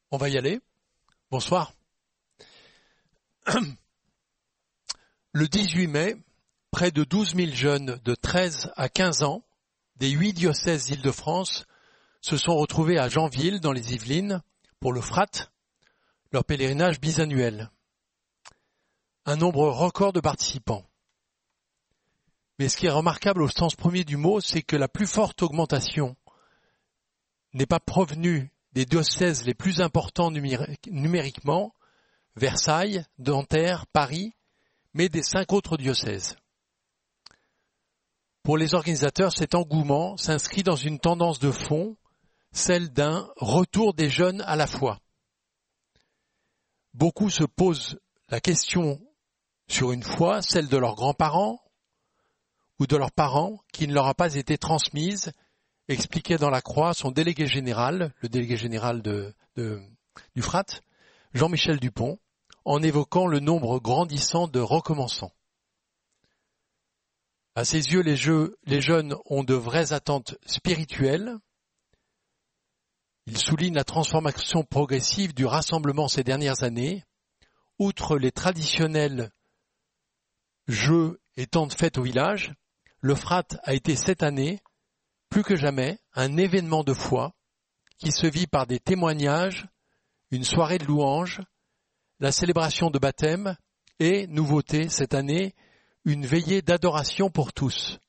On va y aller. Bonsoir. Le 18 mai, près de 12 000 jeunes de 13 à 15 ans des 8 diocèses d'Île-de-France se sont retrouvés à Janville, dans les Yvelines, pour le FRAT, leur pèlerinage bisannuel. Un nombre record de participants. Mais ce qui est remarquable au sens premier du mot, c'est que la plus forte augmentation n'est pas provenue des diocèses les plus importants numériquement, Versailles, Nanterre, Paris, mais des 5 autres diocèses. Pour les organisateurs, cet engouement s'inscrit dans une tendance de fond, celle d'un retour des jeunes à la foi. Beaucoup se posent la question sur une foi, celle de leurs grands-parents ou de leurs parents, qui ne leur a pas été transmise, expliquait dans la Croix son délégué général, le délégué général du FRAT, Jean-Michel Dupont, en évoquant le nombre grandissant de recommençants. À ses yeux, les jeunes ont de vraies attentes spirituelles. Il souligne la transformation progressive du rassemblement ces dernières années. Outre les traditionnels jeux et temps de fête au village, le FRAT a été cette année, plus que jamais, un événement de foi qui se vit par des témoignages, une soirée de louanges, la célébration de baptême et, nouveauté cette année, une veillée d'adoration pour tous.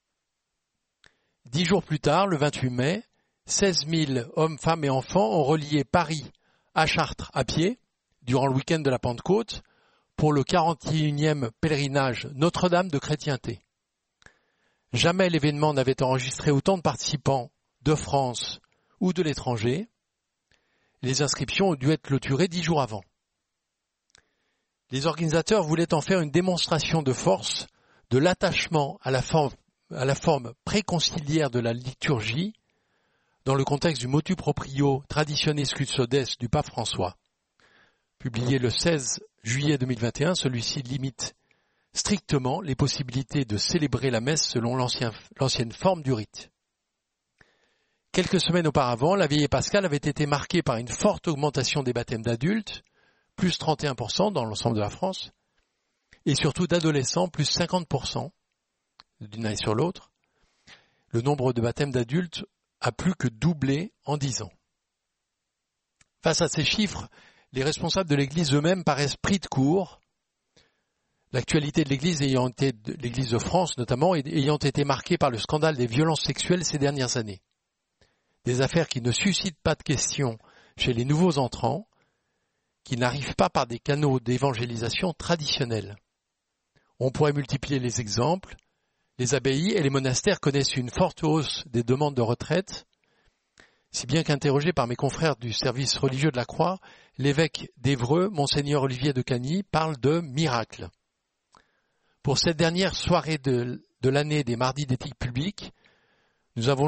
10 jours plus tard, le 28 mai, 16 000 hommes, femmes et enfants ont relié Paris à Chartres à pied durant le week-end de la Pentecôte pour le 41e pèlerinage Notre-Dame de chrétienté. Jamais l'événement n'avait enregistré autant de participants de France ou de l'étranger. Les inscriptions ont dû être clôturées 10 jours avant. Les organisateurs voulaient en faire une démonstration de force, de l'attachement à la forme préconciliaire de la liturgie, dans le contexte du motu proprio Traditionis Custodes du pape François. Publié le 16 juillet 2021, celui-ci limite strictement les possibilités de célébrer la messe selon l'ancienne forme du rite. Quelques semaines auparavant, la veillée pascale avait été marquée par une forte augmentation des baptêmes d'adultes, plus 31% dans l'ensemble de la France, et surtout d'adolescents, plus 50% d'une année sur l'autre. Le nombre de baptêmes d'adultes a plus que doublé en 10 ans. Face à ces chiffres, les responsables de l'Église eux-mêmes paraissent pris de court. L'actualité de l'Église l'Église de France notamment, ayant été marquée par le scandale des violences sexuelles ces dernières années. Des affaires qui ne suscitent pas de questions chez les nouveaux entrants, qui n'arrivent pas par des canaux d'évangélisation traditionnels. On pourrait multiplier les exemples. Les abbayes et les monastères connaissent une forte hausse des demandes de retraite, si bien qu'interrogé par mes confrères du service religieux de la Croix, l'évêque d'Évreux, Monseigneur Olivier de Cagny, parle de miracle. Pour cette dernière soirée de l'année des mardis d'éthique publique, nous avons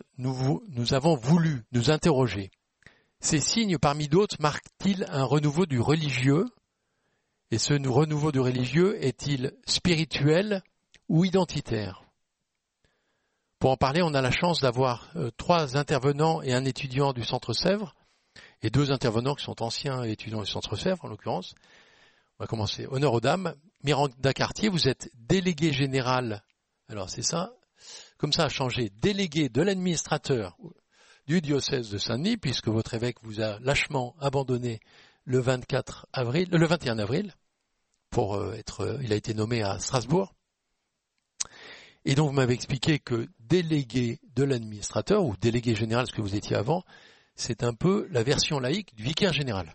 voulu nous interroger. Ces signes, parmi d'autres, marquent-ils un renouveau du religieux? Et ce renouveau du religieux est-il spirituel ou identitaire? Pour en parler, on a la chance d'avoir 3 intervenants et un étudiant du Centre Sèvres, et 2 intervenants qui sont anciens étudiants du Centre Sèvres, en l'occurrence. On va commencer. Honneur aux dames. Miranda Cartier, vous êtes délégué général, alors c'est ça, comme ça a changé, délégué de l'administrateur du diocèse de Saint-Denis, puisque votre évêque vous a lâchement abandonné le 21 avril, il a été nommé à Strasbourg. Et donc vous m'avez expliqué que délégué de l'administrateur, ou délégué général, ce que vous étiez avant, c'est un peu la version laïque du vicaire général.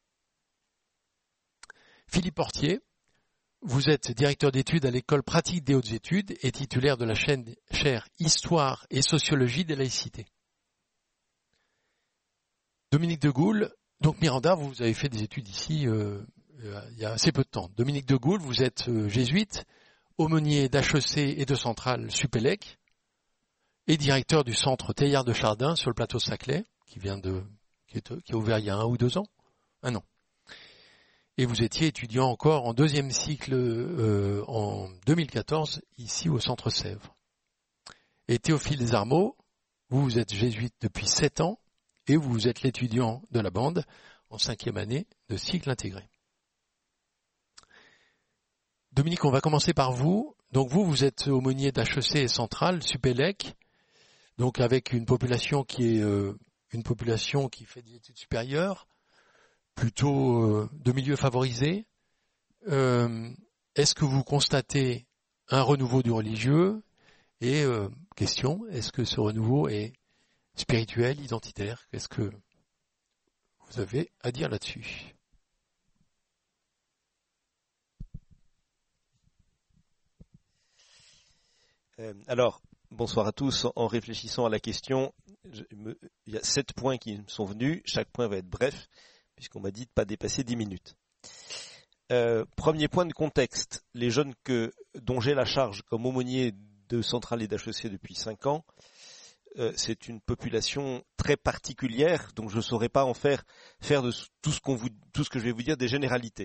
Philippe Portier, vous êtes directeur d'études à l'école pratique des hautes études et titulaire de la chaire Histoire et Sociologie des laïcités. Dominique de Goulle, donc Miranda, vous avez fait des études ici il y a assez peu de temps. Dominique de Goulle, vous êtes jésuite, aumônier d'HEC et de Centrale Supélec, et directeur du centre Teilhard de Chardin sur le plateau de Saclay, qui est ouvert il y a 1 ou 2 ans, 1 an. Et vous étiez étudiant encore en 2e cycle en 2014, ici au Centre Sèvres. Et Théophile Desarmeaux, vous êtes jésuite depuis 7 ans, et vous êtes l'étudiant de la bande en 5e année de cycle intégré. Dominique, on va commencer par vous. Donc vous êtes aumônier d'HEC Centrale, Supélec, donc avec une population qui est une population qui fait des études supérieures, plutôt de milieux favorisés. Est-ce que vous constatez un renouveau du religieux? Et question, est-ce que ce renouveau est spirituel, identitaire? Qu'est-ce que vous avez à dire là-dessus? Alors, bonsoir à tous. En réfléchissant à la question, il y a 7 points qui me sont venus. Chaque point va être bref, puisqu'on m'a dit de ne pas dépasser 10 minutes. Premier point de contexte. Les jeunes dont j'ai la charge comme aumônier de Centrale et d'HEC depuis 5 ans, c'est une population très particulière, donc je ne saurais pas en faire de tout ce que je vais vous dire des généralités.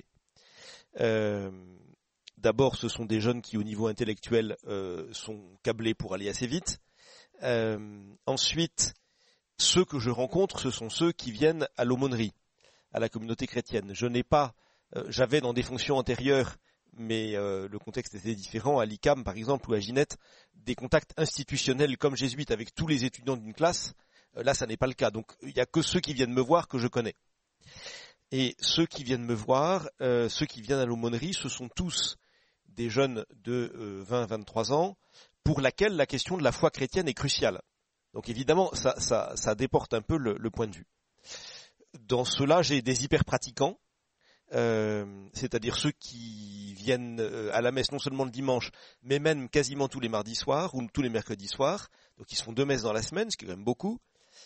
D'abord, ce sont des jeunes qui, au niveau intellectuel, sont câblés pour aller assez vite. Ensuite, ceux que je rencontre, ce sont ceux qui viennent à l'aumônerie, à la communauté chrétienne. J'avais dans des fonctions antérieures, mais le contexte était différent, à l'ICAM par exemple, ou à Ginette, des contacts institutionnels comme jésuites avec tous les étudiants d'une classe. Là, ça n'est pas le cas. Donc, il n'y a que ceux qui viennent me voir que je connais. Et ceux qui viennent me voir, ceux qui viennent à l'aumônerie, ce sont tous des jeunes de 20-23 ans, pour laquelle la question de la foi chrétienne est cruciale. Donc évidemment, ça déporte un peu le point de vue. Dans ceux-là, j'ai des hyper-pratiquants, c'est-à-dire ceux qui viennent à la messe non seulement le dimanche, mais même quasiment tous les mardis soirs ou tous les mercredis soirs. Donc ils se font 2 messes dans la semaine, ce qui est quand même beaucoup.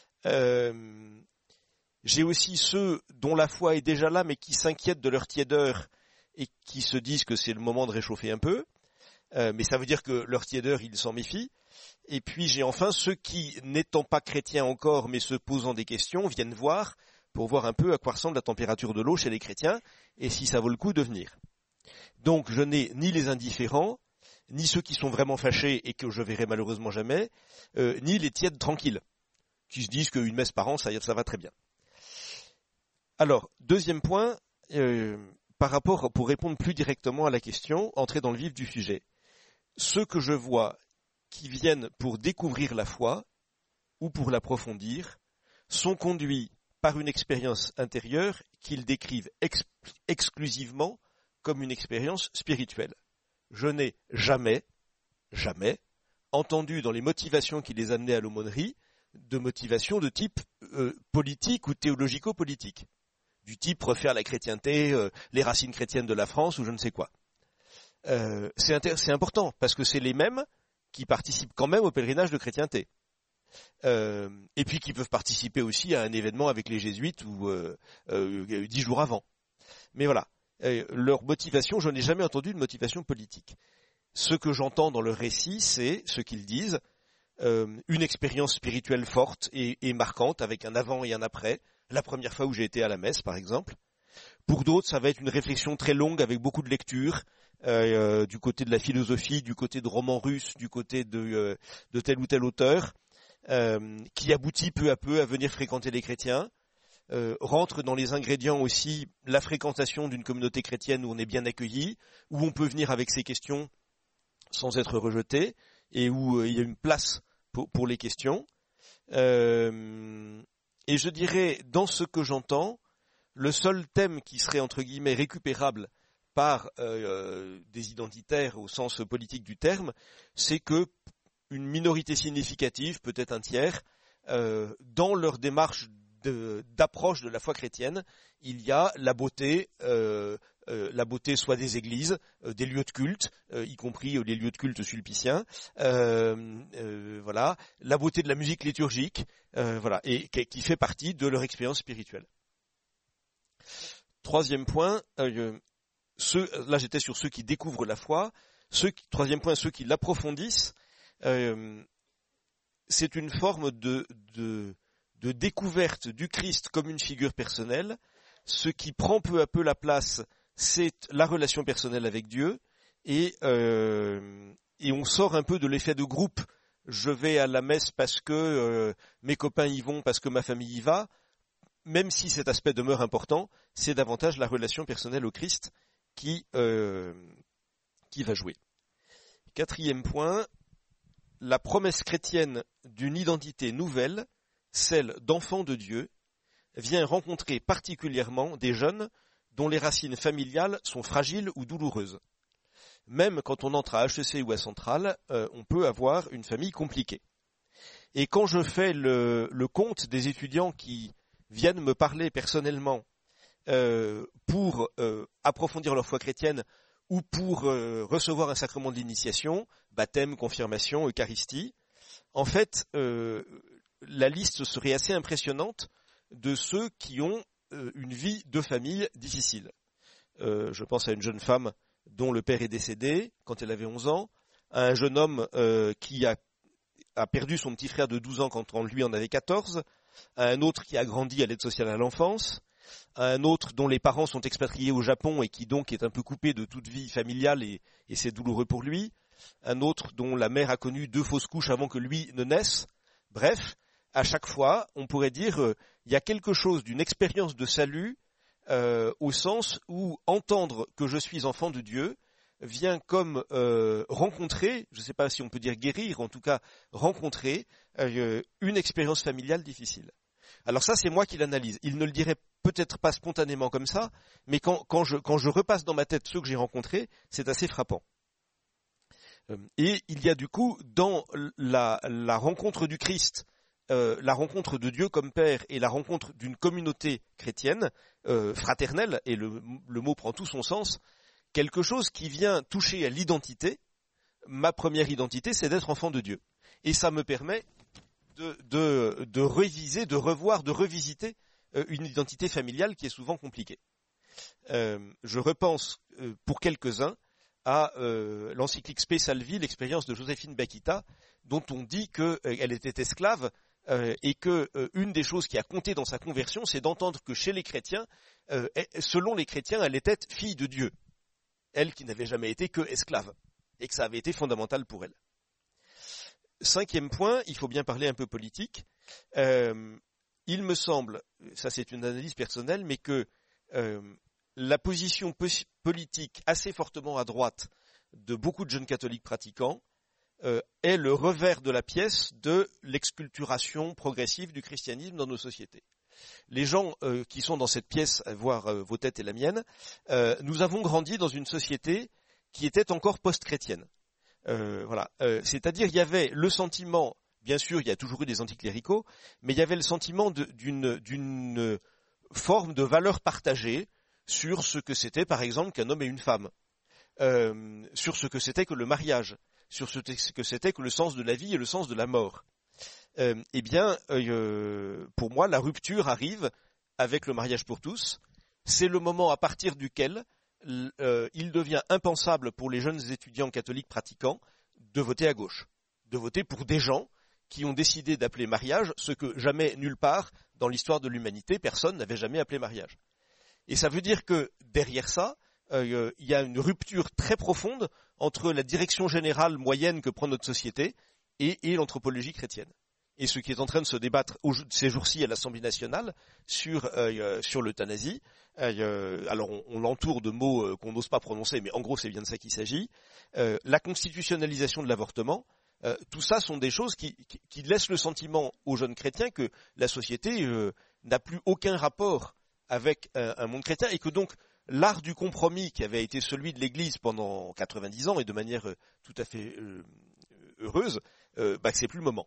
J'ai aussi ceux dont la foi est déjà là, mais qui s'inquiètent de leur tiédeur et qui se disent que c'est le moment de réchauffer un peu. Mais ça veut dire que leur tiédeur, ils s'en méfient. Et puis j'ai enfin ceux qui, n'étant pas chrétiens encore, mais se posant des questions, viennent voir pour voir un peu à quoi ressemble la température de l'eau chez les chrétiens et si ça vaut le coup de venir. Donc je n'ai ni les indifférents, ni ceux qui sont vraiment fâchés et que je verrai malheureusement jamais, ni les tièdes tranquilles, qui se disent qu'une messe par an, ça va très bien. Alors, deuxième point, pour répondre plus directement à la question, entrer dans le vif du sujet. Ceux que je vois qui viennent pour découvrir la foi ou pour l'approfondir sont conduits par une expérience intérieure qu'ils décrivent exclusivement comme une expérience spirituelle. Je n'ai jamais entendu dans les motivations qui les amenaient à l'aumônerie de motivations de type politique ou théologico-politique, du type refaire la chrétienté, les racines chrétiennes de la France ou je ne sais quoi. C'est important parce que c'est les mêmes qui participent quand même au pèlerinage de chrétienté. Et puis qui peuvent participer aussi à un événement avec les jésuites ou 10 jours avant. Mais voilà, leur motivation, je n'ai jamais entendu de motivation politique. Ce que j'entends dans leur récit, c'est ce qu'ils disent, une expérience spirituelle forte et marquante avec un avant et un après. La première fois où j'ai été à la messe, par exemple. Pour d'autres, ça va être une réflexion très longue avec beaucoup de lectures, du côté de la philosophie, du côté de romans russes, du côté de tel ou tel auteur, qui aboutit peu à peu à venir fréquenter les chrétiens. Rentre dans les ingrédients aussi la fréquentation d'une communauté chrétienne où on est bien accueilli, où on peut venir avec ses questions sans être rejeté, et où il y a une place pour les questions. Et je dirais, dans ce que j'entends, le seul thème qui serait, entre guillemets, récupérable par des identitaires au sens politique du terme, c'est que une minorité significative, peut-être un tiers, dans leur démarche d'approche de la foi chrétienne, il y a la beauté soit des églises, des lieux de culte, y compris les lieux de culte sulpiciens, voilà, la beauté de la musique liturgique, voilà, et qui fait partie de leur expérience spirituelle. Troisième point, là j'étais sur ceux qui découvrent la foi. Troisième point, ceux qui l'approfondissent. C'est une forme de découverte du Christ comme une figure personnelle. Ce qui prend peu à peu la place, c'est la relation personnelle avec Dieu, et on sort un peu de l'effet de groupe. je vais à la messe parce que mes copains y vont, parce que ma famille y va, même si cet aspect demeure important, c'est davantage la relation personnelle au Christ qui va jouer. 4e point, la promesse chrétienne d'une identité nouvelle, celle d'enfant de Dieu, vient rencontrer particulièrement des jeunes dont les racines familiales sont fragiles ou douloureuses. Même quand on entre à HEC ou à Centrale, on peut avoir une famille compliquée. Et quand je fais le compte des étudiants qui viennent me parler personnellement pour approfondir leur foi chrétienne ou pour recevoir un sacrement de l'initiation, baptême, confirmation, Eucharistie, en fait, la liste serait assez impressionnante de ceux qui ont une vie de famille difficile. Je pense à une jeune femme dont le père est décédé quand elle avait 11 ans, à un jeune homme qui a perdu son petit frère de 12 ans quand lui en avait 14, à un autre qui a grandi à l'aide sociale à l'enfance, à un autre dont les parents sont expatriés au Japon et qui donc est un peu coupé de toute vie familiale et c'est douloureux pour lui, un autre dont la mère a connu 2 fausses couches avant que lui ne naisse. Bref, à chaque fois, on pourrait dire il y a quelque chose d'une expérience de salut au sens où entendre que je suis enfant de Dieu vient comme rencontrer, je ne sais pas si on peut dire guérir, en tout cas rencontrer une expérience familiale difficile. Alors ça, c'est moi qui l'analyse. Il ne le dirait peut-être pas spontanément comme ça, mais quand je repasse dans ma tête ceux que j'ai rencontrés, c'est assez frappant. Et il y a du coup, dans la rencontre du Christ, la rencontre de Dieu comme Père et la rencontre d'une communauté chrétienne, fraternelle, et le mot prend tout son sens, quelque chose qui vient toucher à l'identité. Ma première identité, c'est d'être enfant de Dieu. Et ça me permet de réviser, de revoir, de revisiter une identité familiale qui est souvent compliquée. Je repense pour quelques-uns à l'encyclique Spe Salvi, l'expérience de Joséphine Bakhita, dont on dit qu'elle était esclave et que une des choses qui a compté dans sa conversion, c'est d'entendre que chez les chrétiens, selon les chrétiens, elle était fille de Dieu. Elle qui n'avait jamais été que esclave, et que ça avait été fondamental pour elle. 5e point, il faut bien parler un peu politique. Il me semble, ça c'est une analyse personnelle, mais que la position politique assez fortement à droite de beaucoup de jeunes catholiques pratiquants est le revers de la pièce de l'exculturation progressive du christianisme dans nos sociétés. Les gens qui sont dans cette pièce, voire vos têtes et la mienne, nous avons grandi dans une société qui était encore post-chrétienne. C'est-à-dire il y avait le sentiment, bien sûr il y a toujours eu des anticléricaux, mais il y avait le sentiment d'une forme de valeur partagée sur ce que c'était par exemple qu'un homme et une femme, sur ce que c'était que le mariage, sur ce que c'était que le sens de la vie et le sens de la mort. Pour moi, la rupture arrive avec le mariage pour tous. C'est le moment à partir duquel il devient impensable pour les jeunes étudiants catholiques pratiquants de voter à gauche, de voter pour des gens qui ont décidé d'appeler mariage ce que jamais nulle part dans l'histoire de l'humanité personne n'avait jamais appelé mariage. Et ça veut dire que derrière ça, il y a une rupture très profonde entre la direction générale moyenne que prend notre société et l'anthropologie chrétienne. Et ce qui est en train de se débattre ces jours-ci à l'Assemblée nationale sur l'euthanasie. Alors on l'entoure de mots qu'on n'ose pas prononcer, mais en gros c'est bien de ça qu'il s'agit. La constitutionnalisation de l'avortement, tout ça sont des choses qui laissent le sentiment aux jeunes chrétiens que la société n'a plus aucun rapport avec un monde chrétien et que donc l'art du compromis qui avait été celui de l'Église pendant 90 ans et de manière tout à fait heureuse, c'est plus le moment.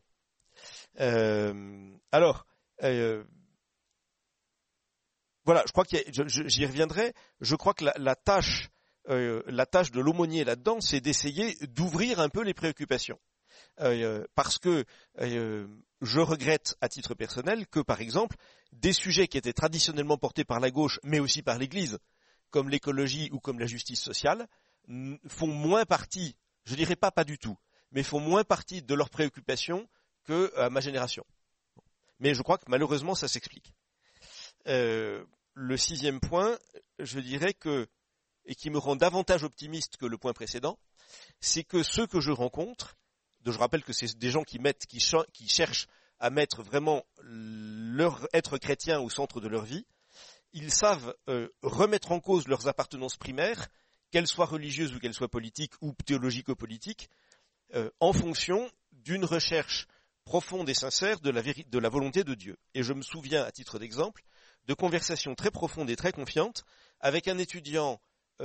Voilà, je crois j'y reviendrai. Je crois que la tâche de l'aumônier là-dedans, c'est d'essayer d'ouvrir un peu les préoccupations. Parce que je regrette à titre personnel que, par exemple, des sujets qui étaient traditionnellement portés par la gauche, mais aussi par l'Église, comme l'écologie ou comme la justice sociale, font moins partie, je dirais pas du tout, mais font moins partie de leurs préoccupations que à ma génération. Mais je crois que malheureusement ça s'explique. Le 6e point, je dirais que, et qui me rend davantage optimiste que le point précédent, c'est que ceux que je rencontre, je rappelle que c'est des gens qui cherchent à mettre vraiment leur être chrétien au centre de leur vie. Ils savent remettre en cause leurs appartenances primaires, qu'elles soient religieuses ou qu'elles soient politiques ou théologico-politiques, en fonction d'une recherche profonde et sincère de la volonté de Dieu. Et je me souviens, à titre d'exemple, de conversations très profondes et très confiantes avec un étudiant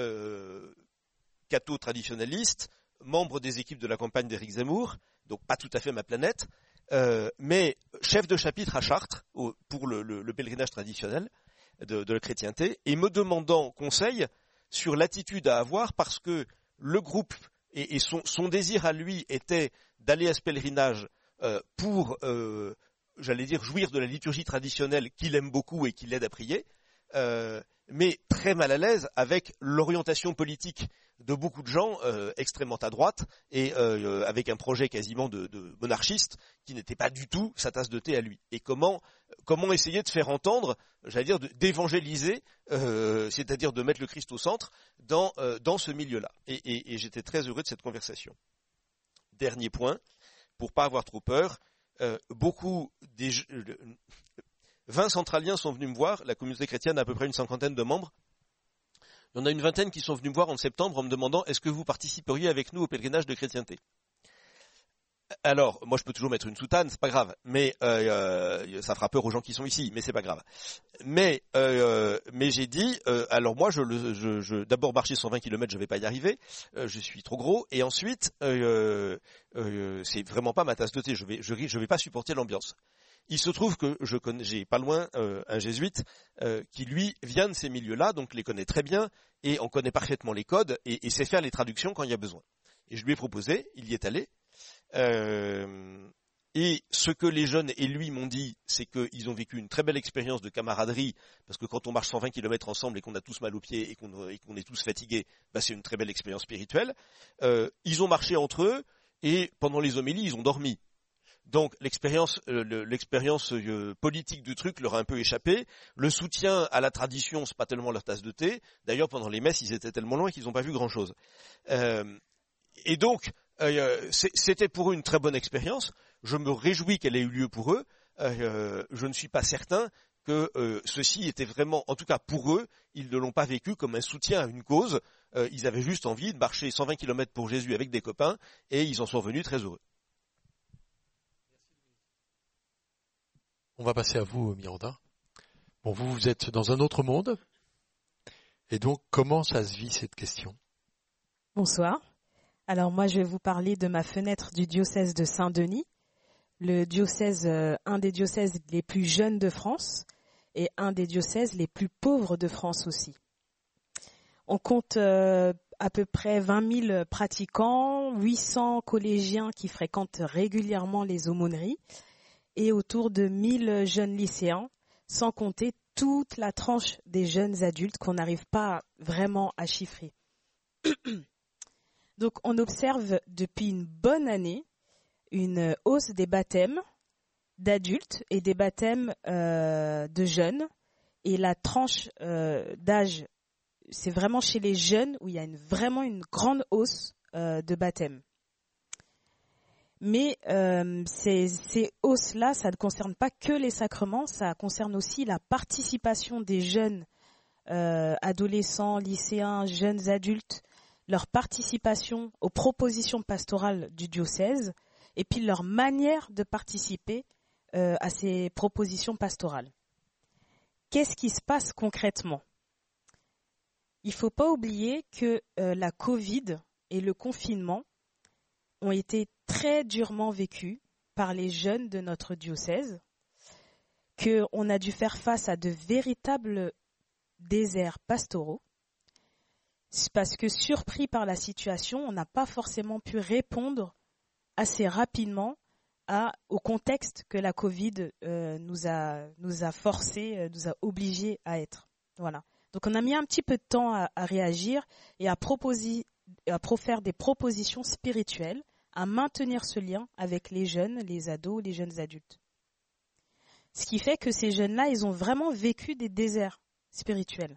catho-traditionnaliste, membre des équipes de la campagne d'Éric Zemmour, donc pas tout à fait ma planète, mais chef de chapitre à Chartres pour le pèlerinage traditionnel de la chrétienté, et me demandant conseil sur l'attitude à avoir parce que le groupe et son désir à lui était d'aller à ce pèlerinage pour, j'allais dire, jouir de la liturgie traditionnelle qu'il aime beaucoup et qui l'aide à prier, mais très mal à l'aise avec l'orientation politique de beaucoup de gens extrêmement à droite et avec un projet quasiment de monarchiste qui n'était pas du tout sa tasse de thé à lui. Et comment essayer de faire entendre, j'allais dire, d'évangéliser, c'est-à-dire de mettre le Christ au centre dans ce milieu-là. Et j'étais très heureux de cette conversation. Dernier point, pour pas avoir trop peur, 20 centraliens sont venus me voir, la communauté chrétienne a à peu près une 50aine de membres. Il y en a une 20aine qui sont venus me voir en septembre en me demandant « Est-ce que vous participeriez avec nous au pèlerinage de chrétienté ?» Alors, moi je peux toujours mettre une soutane, c'est pas grave, mais ça fera peur aux gens qui sont ici, mais c'est pas grave. Mais j'ai dit, alors moi d'abord marcher 120 km, je vais pas y arriver, je suis trop gros, et ensuite c'est vraiment pas ma tasse de thé, je vais pas supporter l'ambiance. Il se trouve que j'ai pas loin un jésuite qui lui vient de ces milieux-là, donc les connaît très bien et on connaît parfaitement les codes et sait faire les traductions quand il y a besoin. Et je lui ai proposé, il y est allé. Et ce que les jeunes et lui m'ont dit, c'est qu'ils ont vécu une très belle expérience de camaraderie, parce que quand on marche 120 km ensemble et qu'on a tous mal aux pieds et qu'on est tous fatigués, bah c'est une très belle expérience spirituelle. Ils ont marché entre eux et pendant les homélies, ils ont dormi. Donc l'expérience politique du truc leur a un peu échappé. Le soutien à la tradition, c'est pas tellement leur tasse de thé. D'ailleurs, pendant les messes, ils étaient tellement loin qu'ils n'ont pas vu grand-chose. Et donc, c'était pour eux une très bonne expérience. Je me réjouis qu'elle ait eu lieu pour eux. Je ne suis pas certain que ceci était vraiment, en tout cas pour eux, ils ne l'ont pas vécu comme un soutien à une cause. Ils avaient juste envie de marcher 120 km pour Jésus avec des copains et ils en sont revenus très heureux. On va passer à vous, Miranda. Bon, vous êtes dans un autre monde. Et donc, comment ça se vit, cette question ? Bonsoir. Alors, moi, je vais vous parler de ma fenêtre du diocèse de Saint-Denis, le diocèse, un des diocèses les plus jeunes de France et un des diocèses les plus pauvres de France aussi. On compte à peu près 20 000 pratiquants, 800 collégiens qui fréquentent régulièrement les aumôneries, et autour de 1000 jeunes lycéens, sans compter toute la tranche des jeunes adultes qu'on n'arrive pas vraiment à chiffrer. Donc on observe depuis une bonne année une hausse des baptêmes d'adultes et des baptêmes de jeunes. Et la tranche d'âge, c'est vraiment chez les jeunes où il y a vraiment une grande hausse de baptêmes. Mais ces hausses-là, ça ne concerne pas que les sacrements, ça concerne aussi la participation des jeunes adolescents, lycéens, jeunes adultes, leur participation aux propositions pastorales du diocèse et puis leur manière de participer à ces propositions pastorales. Qu'est-ce qui se passe concrètement ? Il ne faut pas oublier que la Covid et le confinement ont été très durement vécus par les jeunes de notre diocèse, qu'on a dû faire face à de véritables déserts pastoraux, parce que surpris par la situation, on n'a pas forcément pu répondre assez rapidement au contexte que la Covid nous a forcés, nous a obligés à être. Voilà. Donc on a mis un petit peu de temps à réagir et à faire des propositions spirituelles, à maintenir ce lien avec les jeunes, les ados, les jeunes adultes. Ce qui fait que ces jeunes-là, ils ont vraiment vécu des déserts spirituels.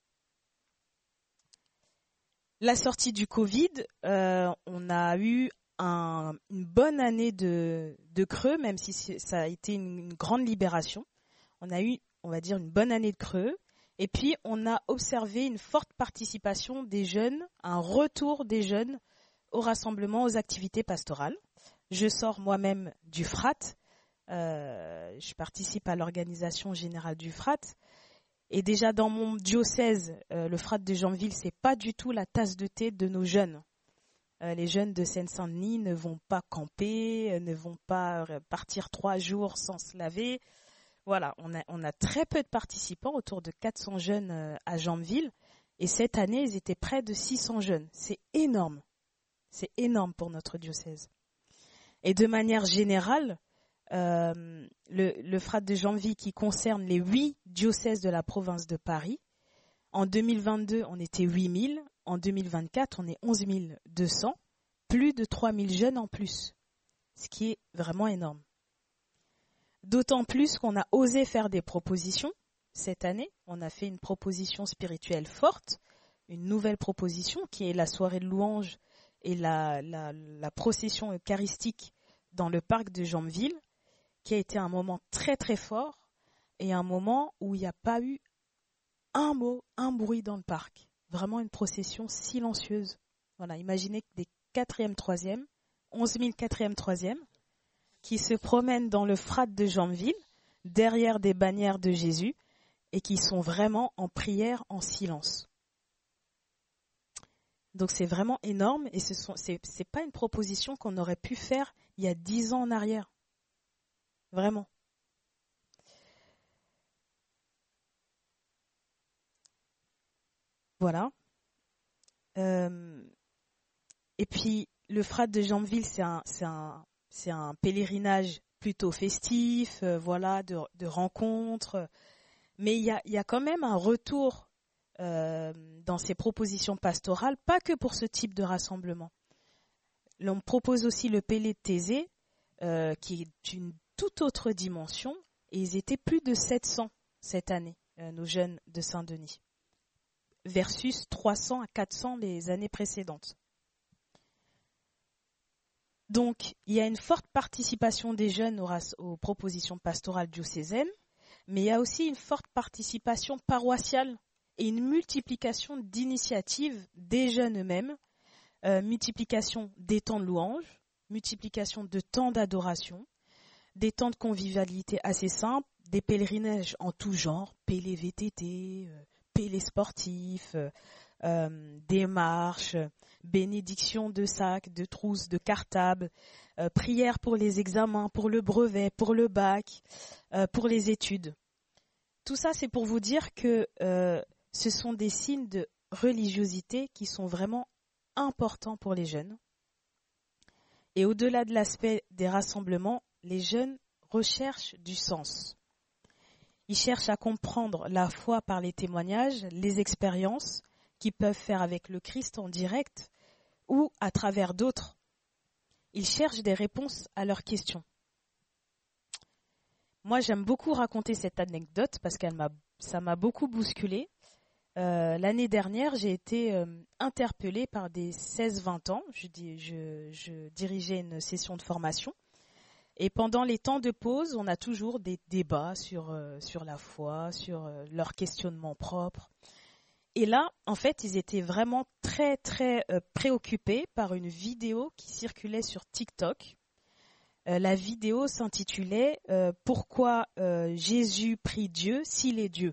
La sortie du Covid, on a eu une bonne année de creux, même si ça a été une grande libération. On a eu, on va dire, une bonne année de creux. Et puis, on a observé une forte participation des jeunes, un retour des jeunes au rassemblement, aux activités pastorales. Je sors moi-même du FRAT. Je participe à l'organisation générale du FRAT. Et déjà dans mon diocèse, le FRAT de Janville, c'est pas du tout la tasse de thé de nos jeunes. Les jeunes de Seine-Saint-Denis ne vont pas camper, ne vont pas partir 3 jours sans se laver. Voilà, on a très peu de participants, autour de 400 jeunes à Janville. Et cette année, ils étaient près de 600 jeunes. C'est énorme. C'est énorme pour notre diocèse. Et de manière générale, le FRAT de Janville qui concerne les 8 diocèses de la province de Paris, en 2022, on était 8000. En 2024, on est 11 200. Plus de 3000 jeunes en plus. Ce qui est vraiment énorme. D'autant plus qu'on a osé faire des propositions cette année. On a fait une proposition spirituelle forte, une nouvelle proposition qui est la soirée de louange et la procession eucharistique dans le parc de Janville, qui a été un moment très très fort et un moment où il n'y a pas eu un mot, un bruit dans le parc. Vraiment une procession silencieuse. Voilà, imaginez que des 4e, 3e, 11 000 4e, 3e, qui se promènent dans le FRAT de Janville, derrière des bannières de Jésus, et qui sont vraiment en prière, en silence. Donc c'est vraiment énorme, et c'est pas une proposition qu'on aurait pu faire il y a 10 ans en arrière. Vraiment. Voilà. Et puis le FRAT de Janville, c'est un pèlerinage plutôt festif, voilà, de rencontres. Mais il y a quand même un retour dans ces propositions pastorales, pas que pour ce type de rassemblement. L'on propose aussi le Pélé de Thésée, qui est une toute autre dimension, et ils étaient plus de 700 cette année, nos jeunes de Saint-Denis, versus 300 à 400 les années précédentes. Donc, il y a une forte participation des jeunes aux propositions pastorales diocésaines, mais il y a aussi une forte participation paroissiale et une multiplication d'initiatives des jeunes eux-mêmes, multiplication des temps de louange, multiplication de temps d'adoration, des temps de convivialité assez simples, des pèlerinages en tout genre, pélé VTT, pélé sportif, des marches, bénédiction de sacs, de trousses, de cartables, prières pour les examens, pour le brevet, pour le bac, pour les études. Tout ça, c'est pour vous dire que ce sont des signes de religiosité qui sont vraiment importants pour les jeunes. Et au-delà de l'aspect des rassemblements, les jeunes recherchent du sens. Ils cherchent à comprendre la foi par les témoignages, les expériences qu'ils peuvent faire avec le Christ en direct ou à travers d'autres. Ils cherchent des réponses à leurs questions. Moi, j'aime beaucoup raconter cette anecdote parce ça m'a beaucoup bousculée. L'année dernière, j'ai été interpellée par des 16-20 ans. Je dirigeais une session de formation. Et pendant les temps de pause, on a toujours des débats sur la foi, sur leurs questionnements propres. Et là, en fait, ils étaient vraiment très, très préoccupés par une vidéo qui circulait sur TikTok. La vidéo s'intitulait « Pourquoi Jésus prie Dieu s'il est Dieu ?»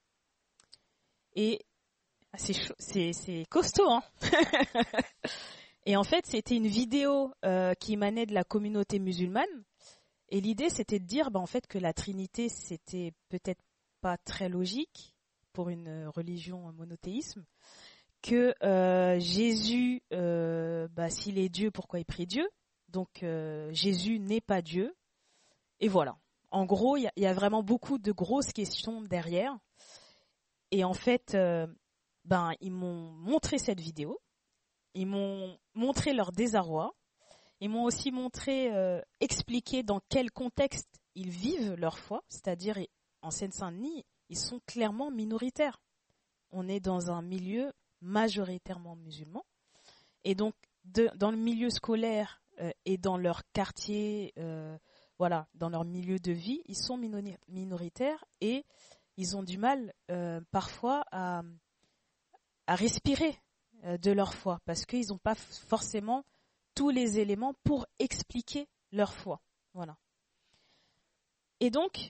Et c'est costaud, hein. Et en fait, c'était une vidéo qui émanait de la communauté musulmane. Et l'idée, c'était de dire en fait, que la Trinité, c'était peut-être pas très logique pour une religion monothéisme. Que Jésus, s'il est Dieu, pourquoi il prie Dieu ? Donc Jésus n'est pas Dieu. Et voilà. En gros, il y a vraiment beaucoup de grosses questions derrière. Et en fait, ils m'ont montré cette vidéo. Ils m'ont montré leur désarroi. Ils m'ont aussi expliqué dans quel contexte ils vivent leur foi. C'est-à-dire, en Seine-Saint-Denis, ils sont clairement minoritaires. On est dans un milieu majoritairement musulman. Et donc, dans le milieu scolaire, et dans leur quartier, voilà, dans leur milieu de vie, ils sont minoritaires et ils ont du mal parfois à respirer de leur foi parce qu'ils n'ont pas forcément tous les éléments pour expliquer leur foi. Voilà. Et donc,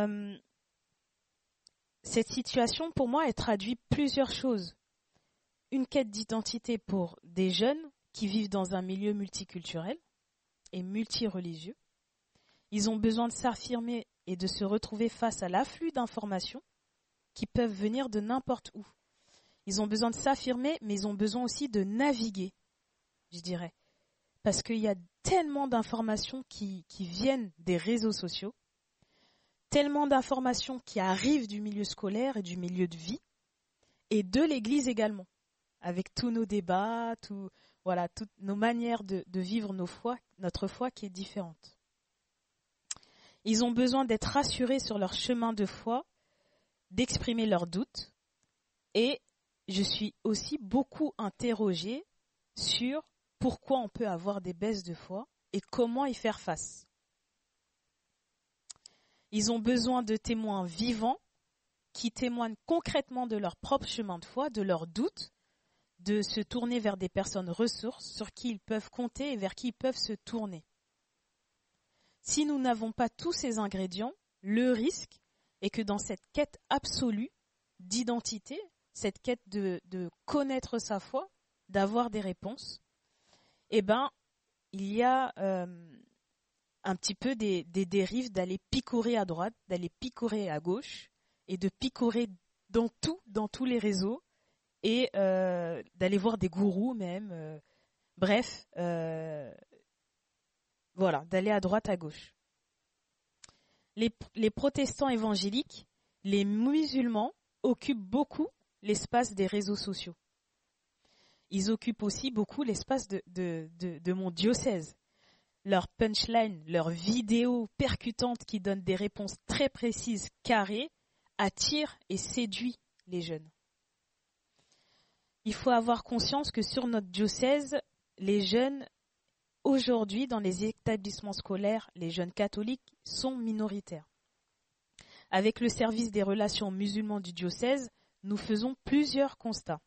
cette situation, pour moi, elle traduit plusieurs choses. Une quête d'identité pour des jeunes qui vivent dans un milieu multiculturel et multireligieux. Ils ont besoin de s'affirmer et de se retrouver face à l'afflux d'informations qui peuvent venir de n'importe où. Ils ont besoin de s'affirmer, mais ils ont besoin aussi de naviguer, je dirais. Parce qu'il y a tellement d'informations qui viennent des réseaux sociaux, tellement d'informations qui arrivent du milieu scolaire et du milieu de vie, et de l'Église également, avec tous nos débats, toutes nos manières de vivre notre foi qui est différente. Ils ont besoin d'être rassurés sur leur chemin de foi, d'exprimer leurs doutes, et je suis aussi beaucoup interrogée sur pourquoi on peut avoir des baisses de foi et comment y faire face. Ils ont besoin de témoins vivants qui témoignent concrètement de leur propre chemin de foi, de leurs doutes, de se tourner vers des personnes ressources sur qui ils peuvent compter et vers qui ils peuvent se tourner. Si nous n'avons pas tous ces ingrédients, le risque est que dans cette quête absolue d'identité, cette quête de connaître sa foi, d'avoir des réponses, il y a un petit peu des dérives d'aller picorer à droite, d'aller picorer à gauche, et de picorer dans tous les réseaux, et d'aller voir des gourous même, d'aller à droite, à gauche. Les protestants évangéliques, les musulmans, occupent beaucoup l'espace des réseaux sociaux. Ils occupent aussi beaucoup l'espace de mon diocèse. Leurs punchlines, leurs vidéos percutantes qui donnent des réponses très précises, carrées, attirent et séduisent les jeunes. Il faut avoir conscience que sur notre diocèse, les jeunes, aujourd'hui, dans les établissements scolaires, les jeunes catholiques sont minoritaires. Avec le service des relations musulmans du diocèse, nous faisons plusieurs constats.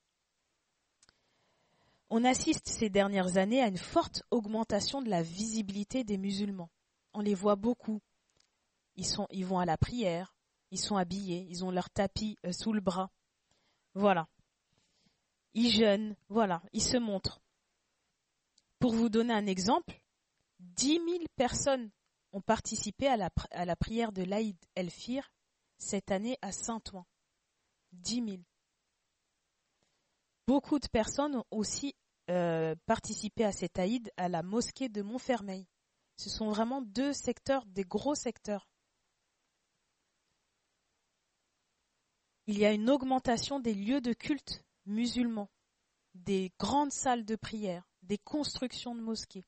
On assiste ces dernières années à une forte augmentation de la visibilité des musulmans. On les voit beaucoup. Ils vont à la prière, ils sont habillés, ils ont leur tapis sous le bras. Voilà. Ils jeûnent, voilà, ils se montrent. Pour vous donner un exemple, 10 000 personnes ont participé à la prière de l'Aïd el-Fir cette année à Saint-Ouen. 10 000. Beaucoup de personnes ont aussi participé à cet Aïd à la mosquée de Montfermeil. Ce sont vraiment deux secteurs, des gros secteurs. Il y a une augmentation des lieux de culte musulmans, des grandes salles de prière, des constructions de mosquées.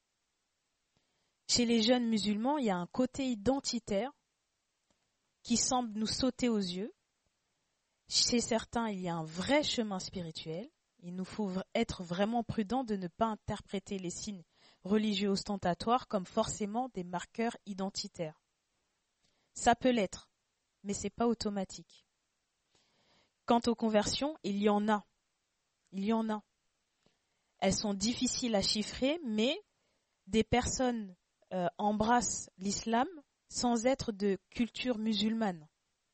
Chez les jeunes musulmans, il y a un côté identitaire qui semble nous sauter aux yeux. Chez certains, il y a un vrai chemin spirituel. Il nous faut être vraiment prudent de ne pas interpréter les signes religieux ostentatoires comme forcément des marqueurs identitaires. Ça peut l'être, mais c'est pas automatique. Quant aux conversions, il y en a. Il y en a. Elles sont difficiles à chiffrer, mais des personnes embrassent l'islam sans être de culture musulmane.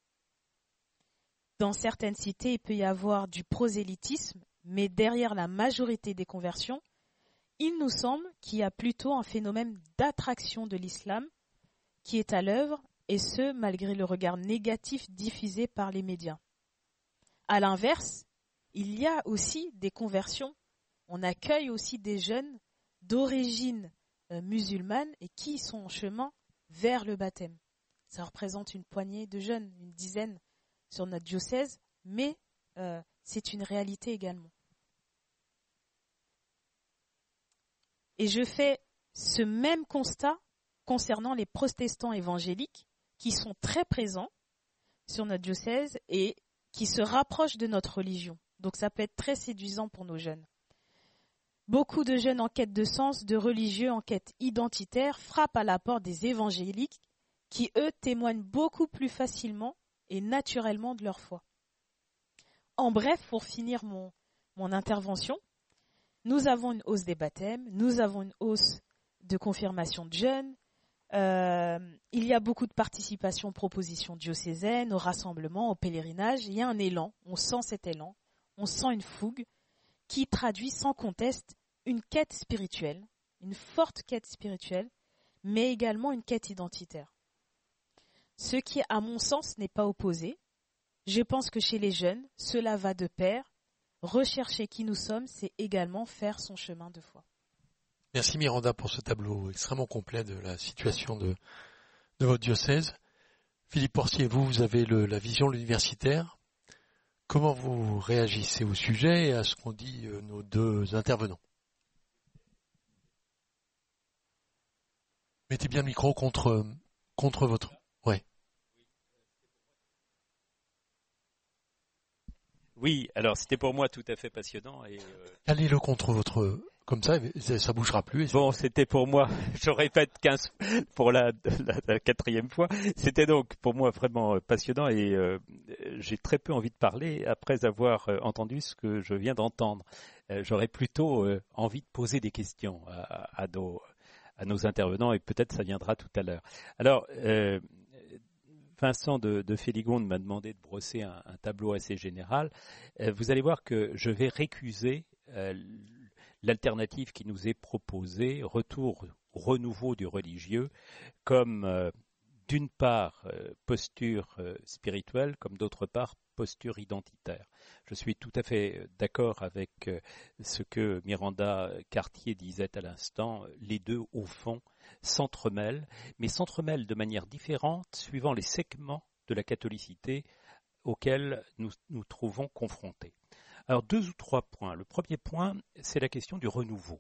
Dans certaines cités, il peut y avoir du prosélytisme, mais derrière la majorité des conversions, il nous semble qu'il y a plutôt un phénomène d'attraction de l'islam qui est à l'œuvre, et ce, malgré le regard négatif diffusé par les médias. À l'inverse, il y a aussi des conversions. On accueille aussi des jeunes d'origine musulmane et qui sont en chemin vers le baptême. Ça représente une poignée de jeunes, une dizaine sur notre diocèse, mais c'est une réalité également. Et je fais ce même constat concernant les protestants évangéliques qui sont très présents sur notre diocèse et qui se rapprochent de notre religion. Donc ça peut être très séduisant pour nos jeunes. Beaucoup de jeunes en quête de sens, de religieux en quête identitaire frappent à la porte des évangéliques qui, eux, témoignent beaucoup plus facilement et naturellement de leur foi. En bref, pour finir mon intervention, nous avons une hausse des baptêmes, nous avons une hausse de confirmation de jeunes, il y a beaucoup de participation aux propositions diocésaines, aux rassemblements, aux pèlerinages, il y a un élan, on sent cet élan, on sent une fougue qui traduit sans conteste une quête spirituelle, une forte quête spirituelle, mais également une quête identitaire. Ce qui, à mon sens, n'est pas opposé. Je pense que chez les jeunes, cela va de pair. Rechercher qui nous sommes, c'est également faire son chemin de foi. Merci Miranda pour ce tableau extrêmement complet de la situation de votre diocèse. Philippe Porcier, vous avez la vision universitaire. Comment vous réagissez au sujet et à ce qu'ont dit nos deux intervenants? Mettez bien le micro contre votre... Ouais. Oui, alors c'était pour moi tout à fait passionnant. Allez-le contre votre... Comme ça bougera plus. Bon, c'était pour moi, j'aurais fait 15 pour la quatrième fois. C'était donc pour moi vraiment passionnant et j'ai très peu envie de parler après avoir entendu ce que je viens d'entendre. J'aurais plutôt envie de poser des questions à nos intervenants et peut-être ça viendra tout à l'heure. Alors, Vincent de Féligonde m'a demandé de brosser un tableau assez général. Vous allez voir que je vais récuser l'alternative qui nous est proposée, renouveau du religieux, comme d'une part posture spirituelle, comme d'autre part posture identitaire. Je suis tout à fait d'accord avec ce que Miranda Cartier disait à l'instant. Les deux, au fond, s'entremêlent, mais s'entremêlent de manière différente suivant les segments de la catholicité auxquels nous nous trouvons confrontés. Alors, 2 ou 3 points. Le premier point, c'est la question du renouveau.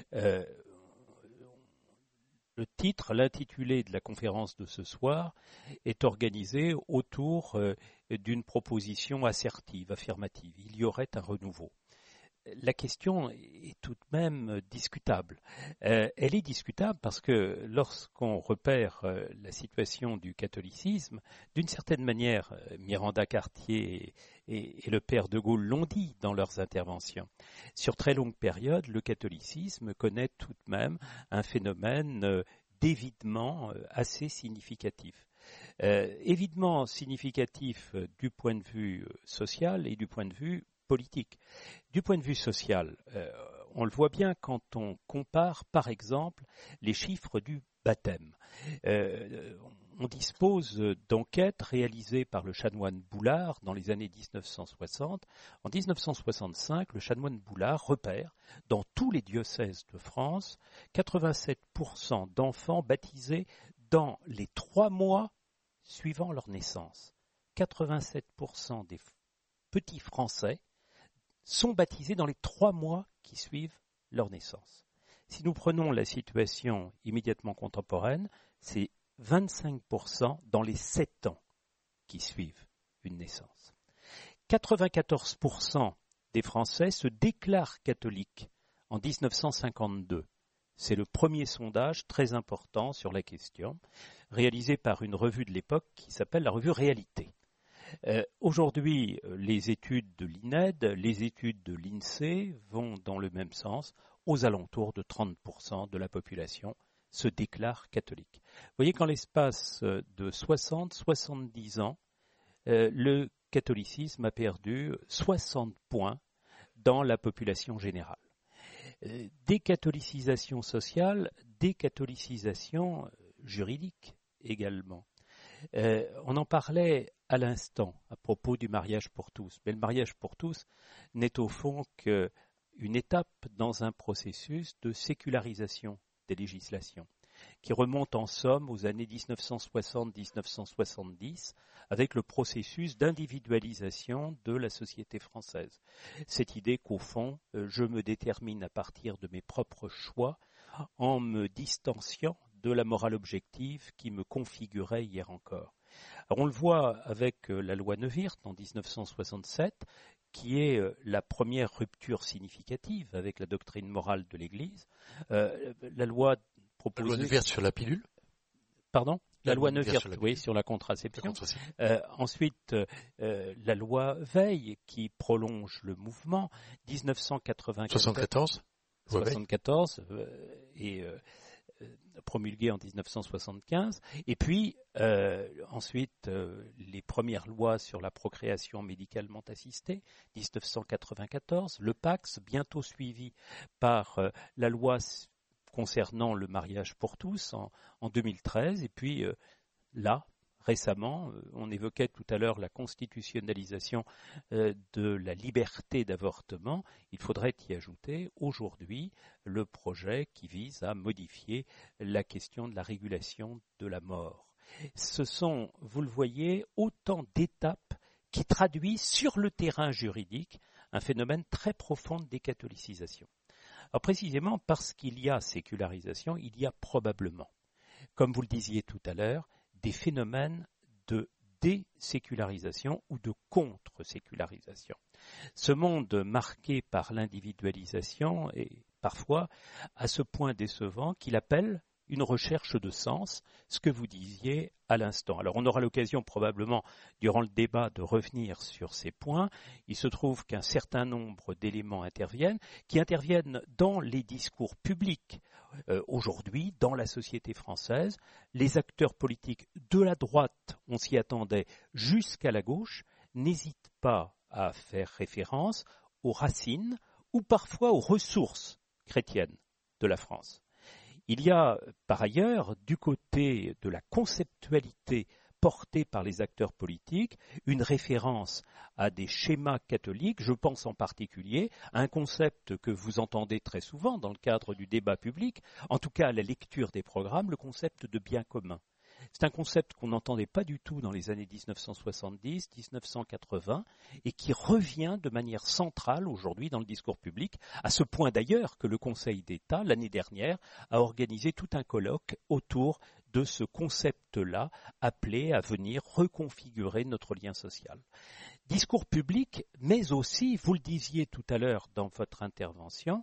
Le titre, l'intitulé de la conférence de ce soir est organisé autour d'une proposition assertive, affirmative. Il y aurait un renouveau. La question est tout de même discutable. Elle est discutable parce que lorsqu'on repère la situation du catholicisme, d'une certaine manière, Miranda Cartier et le père de Gaulle l'ont dit dans leurs interventions. Sur très longue période, le catholicisme connaît tout de même un phénomène d'évidement assez significatif. Évidement significatif du point de vue social et du point de vue politique. Du point de vue social, on le voit bien quand on compare, par exemple, les chiffres du baptême. On dispose d'enquêtes réalisées par le chanoine Boulard dans les années 1960. En 1965, le chanoine Boulard repère dans tous les diocèses de France 87% d'enfants baptisés dans les 3 mois suivant leur naissance. 87% des petits Français sont baptisés dans les 3 mois qui suivent leur naissance. Si nous prenons la situation immédiatement contemporaine, c'est 25% dans les 7 ans qui suivent une naissance. 94% des Français se déclarent catholiques en 1952. C'est le premier sondage très important sur la question, réalisé par une revue de l'époque qui s'appelle la revue Réalité. Aujourd'hui, les études de l'INED, les études de l'INSEE vont dans le même sens. Aux alentours de 30% de la population se déclare catholique. Vous voyez qu'en l'espace de 60-70 ans, le catholicisme a perdu 60 points dans la population générale. Décatholicisation sociale, décatholicisation juridique également. On en parlait à l'instant à propos du mariage pour tous. Mais le mariage pour tous n'est au fond qu'une étape dans un processus de sécularisation des législations qui remonte en somme aux années 1960-1970 avec le processus d'individualisation de la société française. Cette idée qu'au fond, je me détermine à partir de mes propres choix en me distanciant de la morale objective qui me configurait hier encore. Alors on le voit avec la loi Neuwirth en 1967, qui est la première rupture significative avec la doctrine morale de l'Église. La loi proposée... La loi Neuwirth sur la pilule. Pardon ? La loi Neuwirth, oui, sur la contraception. Ensuite, la loi Veil, qui prolonge le mouvement, 1974. 74 et promulguée en 1975. Et puis, ensuite, les premières lois sur la procréation médicalement assistée, 1994, le Pax, bientôt suivi par la loi concernant le mariage pour tous en 2013. Et puis, là, récemment, on évoquait tout à l'heure la constitutionnalisation de la liberté d'avortement. Il faudrait y ajouter aujourd'hui le projet qui vise à modifier la question de la régulation de la mort. Ce sont, vous le voyez, autant d'étapes qui traduisent sur le terrain juridique un phénomène très profond de décatholicisation. Alors précisément parce qu'il y a sécularisation, il y a probablement, comme vous le disiez tout à l'heure, des phénomènes de désécularisation ou de contre-sécularisation. Ce monde marqué par l'individualisation est parfois à ce point décevant qu'il appelle une recherche de sens, ce que vous disiez à l'instant. Alors on aura l'occasion probablement durant le débat de revenir sur ces points. Il se trouve qu'un certain nombre d'éléments qui interviennent dans les discours publics aujourd'hui, dans la société française. Les acteurs politiques de la droite, on s'y attendait, jusqu'à la gauche, n'hésitent pas à faire référence aux racines ou parfois aux ressources chrétiennes de la France. Il y a par ailleurs, du côté de la conceptualité portée par les acteurs politiques, une référence à des schémas catholiques. Je pense en particulier à un concept que vous entendez très souvent dans le cadre du débat public, en tout cas à la lecture des programmes, le concept de bien commun. C'est un concept qu'on n'entendait pas du tout dans les années 1970, 1980 et qui revient de manière centrale aujourd'hui dans le discours public, à ce point d'ailleurs que le Conseil d'État, l'année dernière, a organisé tout un colloque autour de ce concept-là, appelé à venir reconfigurer notre lien social. Discours public, mais aussi, vous le disiez tout à l'heure dans votre intervention,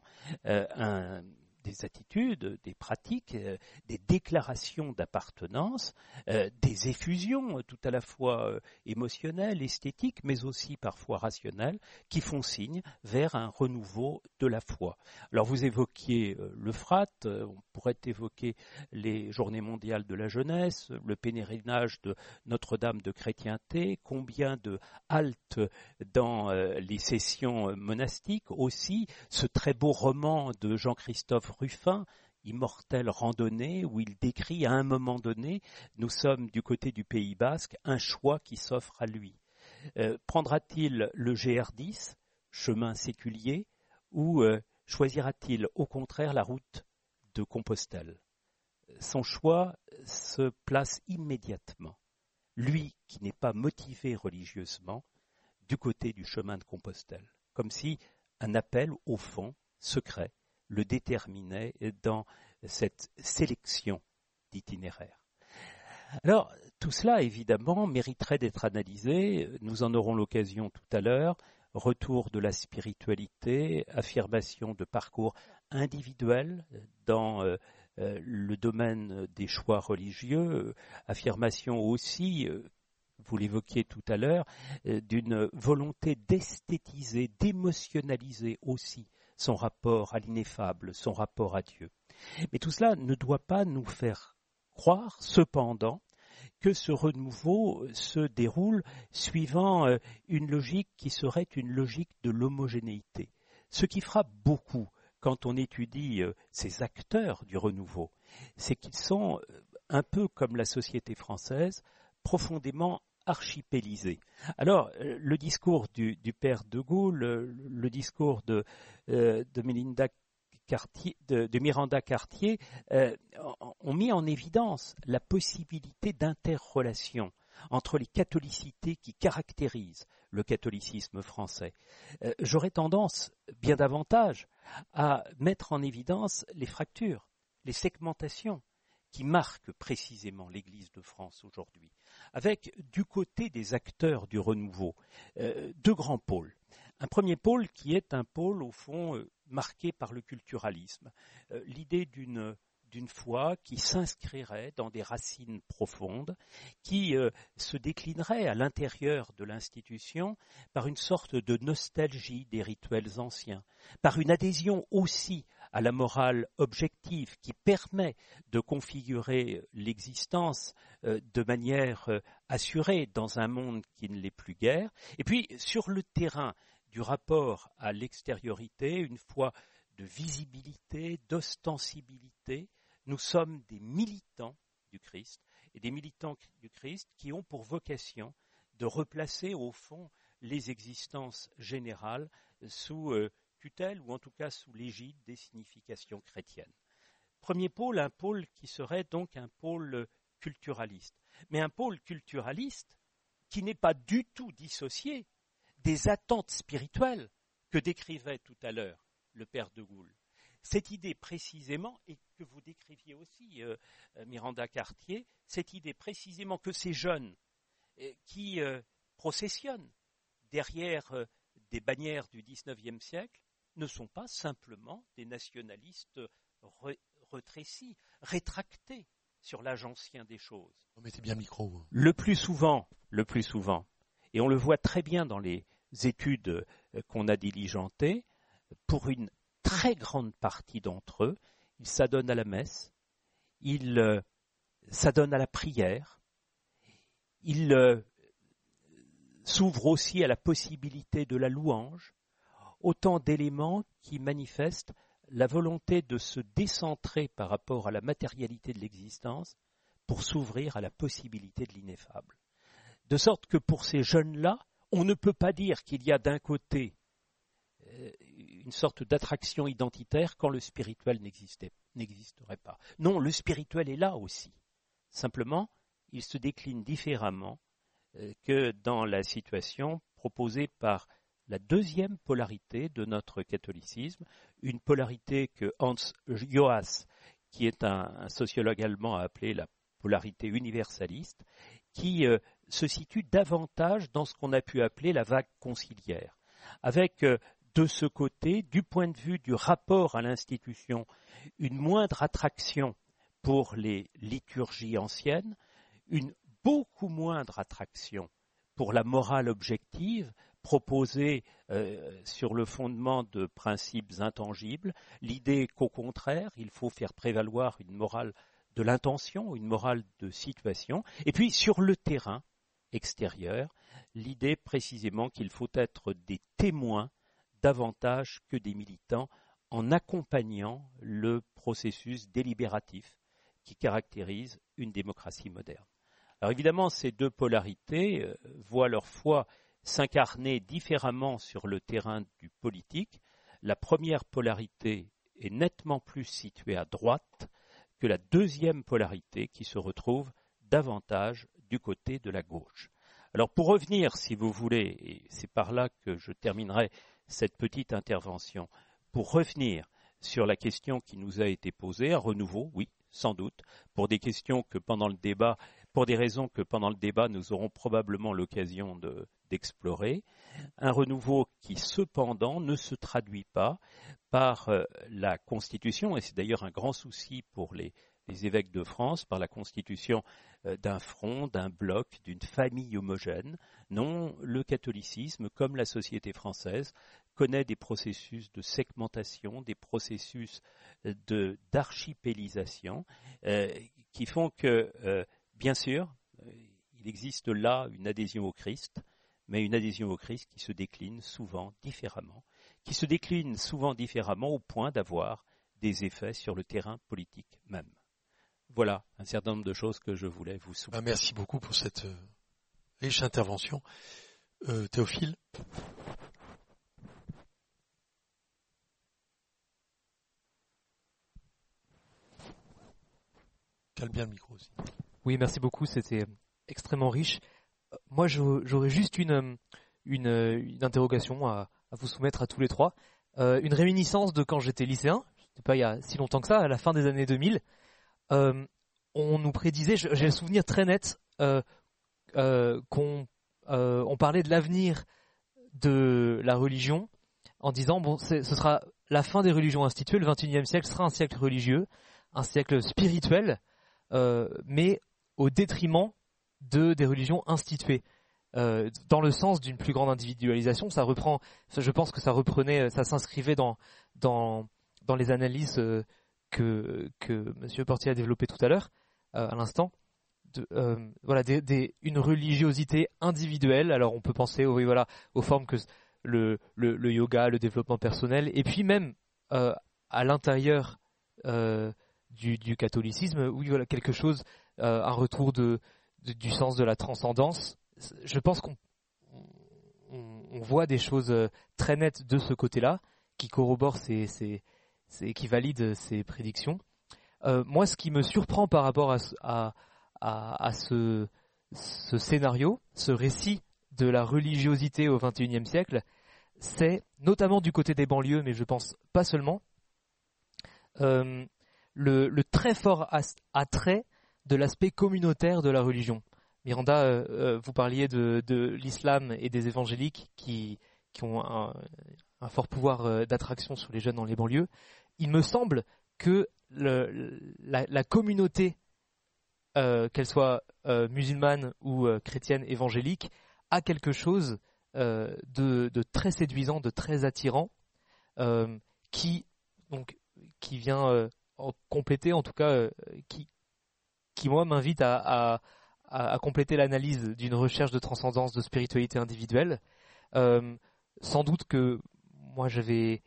des attitudes, des pratiques, des déclarations d'appartenance, des effusions tout à la fois émotionnelles, esthétiques, mais aussi parfois rationnelles, qui font signe vers un renouveau de la foi. Alors vous évoquiez l'Euphrate, on pourrait évoquer les Journées mondiales de la jeunesse, le pèlerinage de Notre-Dame de chrétienté, combien de haltes dans les sessions monastiques, aussi ce très beau roman de Jean-Christophe Ruffin, Immortelle randonnée, où il décrit à un moment donné, nous sommes du côté du Pays Basque, un choix qui s'offre à lui. Prendra-t-il le GR10, chemin séculier, ou choisira-t-il au contraire la route de Compostelle ? Son choix se place immédiatement, lui qui n'est pas motivé religieusement, du côté du chemin de Compostelle, comme si un appel au fond secret le déterminait dans cette sélection d'itinéraires. Alors, tout cela, évidemment, mériterait d'être analysé. Nous en aurons l'occasion tout à l'heure. Retour de la spiritualité, affirmation de parcours individuels dans le domaine des choix religieux, affirmation aussi, vous l'évoquiez tout à l'heure, d'une volonté d'esthétiser, d'émotionnaliser aussi son rapport à l'ineffable, son rapport à Dieu. Mais tout cela ne doit pas nous faire croire, cependant, que ce renouveau se déroule suivant une logique qui serait une logique de l'homogénéité. Ce qui frappe beaucoup quand on étudie ces acteurs du renouveau, c'est qu'ils sont, un peu comme la société française, profondément archipélisés. Alors, le discours du père de Gaulle, le discours de Miranda Cartier ont mis en évidence la possibilité d'interrelation entre les catholicités qui caractérisent le catholicisme français. J'aurais tendance, bien davantage, à mettre en évidence les fractures, les segmentations qui marque précisément l'Église de France aujourd'hui, avec du côté des acteurs du renouveau, deux grands pôles. Un premier pôle qui est un pôle, au fond, marqué par le culturalisme, l'idée d'une foi qui s'inscrirait dans des racines profondes, qui se déclinerait à l'intérieur de l'institution par une sorte de nostalgie des rituels anciens, par une adhésion aussi à la morale objective qui permet de configurer l'existence de manière assurée dans un monde qui ne l'est plus guère. Et puis, sur le terrain du rapport à l'extériorité, une foi de visibilité, d'ostensibilité, nous sommes des militants du Christ, et des militants du Christ qui ont pour vocation de replacer au fond les existences générales sous tutelle ou en tout cas sous l'égide des significations chrétiennes. Premier pôle, un pôle qui serait donc un pôle culturaliste, mais un pôle culturaliste qui n'est pas du tout dissocié des attentes spirituelles que décrivait tout à l'heure le père de Gaulle. Cette idée précisément, et que vous décriviez aussi, Miranda Cartier, cette idée précisément que ces jeunes qui processionnent derrière des bannières du XIXe siècle ne sont pas simplement des nationalistes retrécis, rétractés sur l'âge ancien des choses. Mettez bien le micro. Le plus souvent, et on le voit très bien dans les études qu'on a diligentées, pour une très grande partie d'entre eux, ils s'adonnent à la messe, ils s'adonnent à la prière, ils s'ouvrent aussi à la possibilité de la louange, autant d'éléments qui manifestent la volonté de se décentrer par rapport à la matérialité de l'existence pour s'ouvrir à la possibilité de l'ineffable. De sorte que pour ces jeunes-là, on ne peut pas dire qu'il y a d'un côté une sorte d'attraction identitaire quand le spirituel n'existerait pas. Non, le spirituel est là aussi. Simplement, il se décline différemment que dans la situation proposée par la deuxième polarité de notre catholicisme, une polarité que Hans Joas, qui est un sociologue allemand, a appelé la polarité universaliste, qui se situe davantage dans ce qu'on a pu appeler la vague conciliaire, avec de ce côté, du point de vue du rapport à l'institution, une moindre attraction pour les liturgies anciennes, une beaucoup moindre attraction pour la morale objective proposée sur le fondement de principes intangibles, l'idée qu'au contraire, il faut faire prévaloir une morale de l'intention, une morale de situation, et puis sur le terrain extérieur, l'idée précisément qu'il faut être des témoins davantage que des militants en accompagnant le processus délibératif qui caractérise une démocratie moderne. Alors évidemment, ces deux polarités voient leur foi s'incarner différemment sur le terrain du politique. La première polarité est nettement plus située à droite que la deuxième polarité qui se retrouve davantage du côté de la gauche. Alors pour revenir, si vous voulez, et c'est par là que je terminerai cette petite intervention, pour revenir sur la question qui nous a été posée, à renouveau, oui, sans doute, pour des questions que pendant le débat, pour des raisons que pendant le débat nous aurons probablement l'occasion d'explorer, un renouveau qui cependant ne se traduit pas par la Constitution, et c'est d'ailleurs un grand souci pour les évêques de France, par la constitution d'un front, d'un bloc, d'une famille homogène. Non, le catholicisme, comme la société française, connaît des processus de segmentation, des processus d'archipélisation qui font que, bien sûr, il existe là une adhésion au Christ, mais une adhésion au Christ qui se décline souvent différemment, au point d'avoir des effets sur le terrain politique même. Voilà un certain nombre de choses que je voulais vous soumettre. Merci beaucoup pour cette riche intervention. Théophile ? Calme bien le micro aussi. Oui, merci beaucoup, c'était extrêmement riche. Moi, j'aurais juste une interrogation à vous soumettre à tous les trois. Une réminiscence de quand j'étais lycéen, c'était pas il y a si longtemps que ça, à la fin des années 2000. on nous prédisait, j'ai le souvenir très net qu'on on parlait de l'avenir de la religion en disant bon, ce sera la fin des religions instituées, le XXIe siècle sera un siècle religieux, un siècle spirituel, mais au détriment des religions instituées. Dans le sens d'une plus grande individualisation, je pense que ça s'inscrivait dans les analyses que Monsieur Portier a développées tout à l'heure, à l'instant. Une religiosité individuelle. Alors on peut penser aux formes que le yoga, le développement personnel, et puis même à l'intérieur du catholicisme, quelque chose, un retour du sens de la transcendance. Je pense qu'on voit des choses très nettes de ce côté-là, qui corroborent qui valident ces prédictions. Moi, ce qui me surprend par rapport à ce scénario, ce récit de la religiosité au XXIe siècle, c'est notamment du côté des banlieues, mais je pense pas seulement, le très fort attrait de l'aspect communautaire de la religion. Miranda, vous parliez de l'islam et des évangéliques qui ont un fort pouvoir d'attraction sur les jeunes dans les banlieues. Il me semble que la communauté, qu'elle soit musulmane ou chrétienne évangélique, a quelque chose de très séduisant, de très attirant, qui vient compléter, en tout cas, qui moi m'invite à compléter l'analyse d'une recherche de transcendance, de spiritualité individuelle. Sans doute que moi j'avais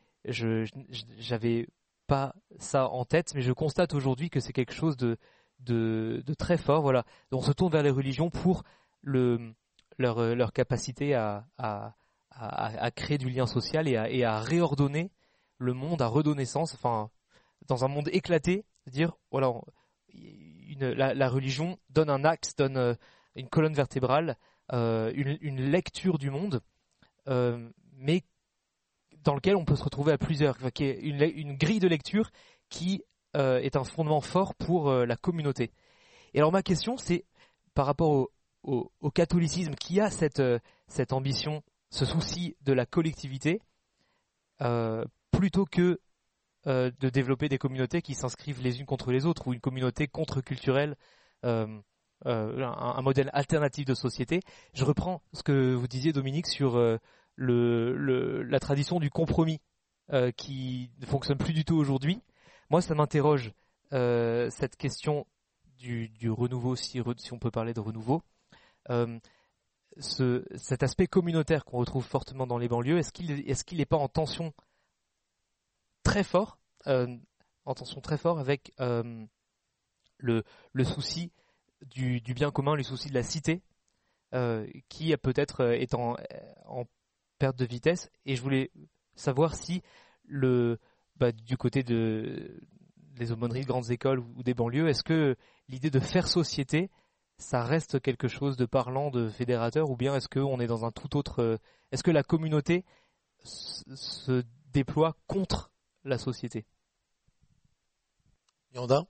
pas ça en tête, mais je constate aujourd'hui que c'est quelque chose de très fort. Voilà, on se tourne vers les religions pour leur capacité à créer du lien social et à réordonner le monde, à redonner sens. Enfin, dans un monde éclaté, dire voilà, la religion donne un axe, donne une colonne vertébrale, une lecture du monde, mais dans lequel on peut se retrouver à plusieurs, qui est une grille de lecture qui est un fondement fort pour la communauté. Et alors ma question, c'est par rapport au catholicisme qui a cette ambition, ce souci de la collectivité, plutôt que de développer des communautés qui s'inscrivent les unes contre les autres, ou une communauté contre-culturelle, un modèle alternatif de société. Je reprends ce que vous disiez, Dominique, sur la tradition du compromis qui ne fonctionne plus du tout aujourd'hui. Moi, ça m'interroge, cette question du renouveau, si on peut parler de renouveau. Cet aspect communautaire qu'on retrouve fortement dans les banlieues, est-ce qu'il n'est pas en tension très fort, avec le souci du bien commun, le souci de la cité, qui peut-être est en perte de vitesse. Et je voulais savoir si du côté des aumôneries de grandes écoles ou des banlieues, est-ce que l'idée de faire société, ça reste quelque chose de parlant, de fédérateur, ou bien est-ce qu'on est dans un tout autre... Est-ce que la communauté se déploie contre la société? Yanda?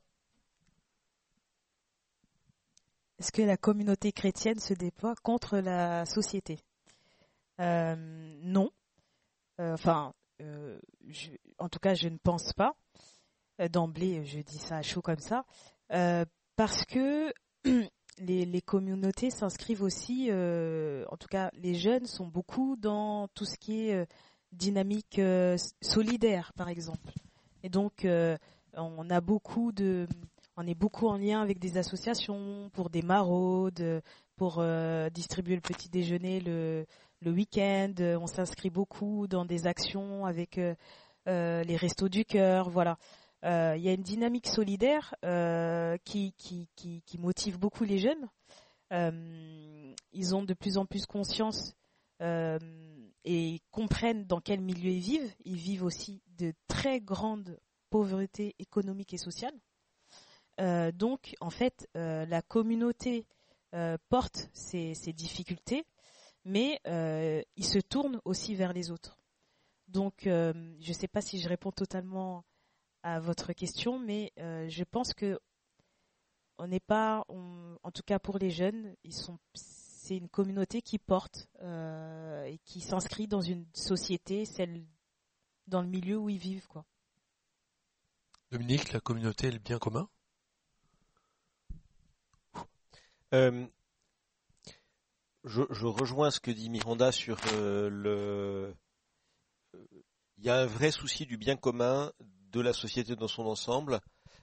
Est-ce que la communauté chrétienne se déploie contre la société? Non. En tout cas, je ne pense pas. D'emblée, je dis ça à chaud comme ça. Parce que les communautés s'inscrivent aussi, en tout cas, les jeunes sont beaucoup dans tout ce qui est dynamique solidaire, par exemple. Et donc, on est beaucoup en lien avec des associations pour des maraudes, pour distribuer le petit déjeuner le week-end. On s'inscrit beaucoup dans des actions avec les restos du cœur. Voilà. Il y a une dynamique solidaire qui motive beaucoup les jeunes. Ils ont de plus en plus conscience et comprennent dans quel milieu ils vivent. Ils vivent aussi de très grandes pauvretés économiques et sociales. Donc, en fait, la communauté porte ces difficultés, mais ils se tournent aussi vers les autres. Donc, je ne sais pas si je réponds totalement à votre question, mais je pense que on n'est pas, en tout cas pour les jeunes, c'est une communauté qui porte et qui s'inscrit dans une société, celle dans le milieu où ils vivent, quoi. Dominique, la communauté est le bien commun? Je rejoins ce que dit Miranda sur il y a un vrai souci du bien commun de la société dans son ensemble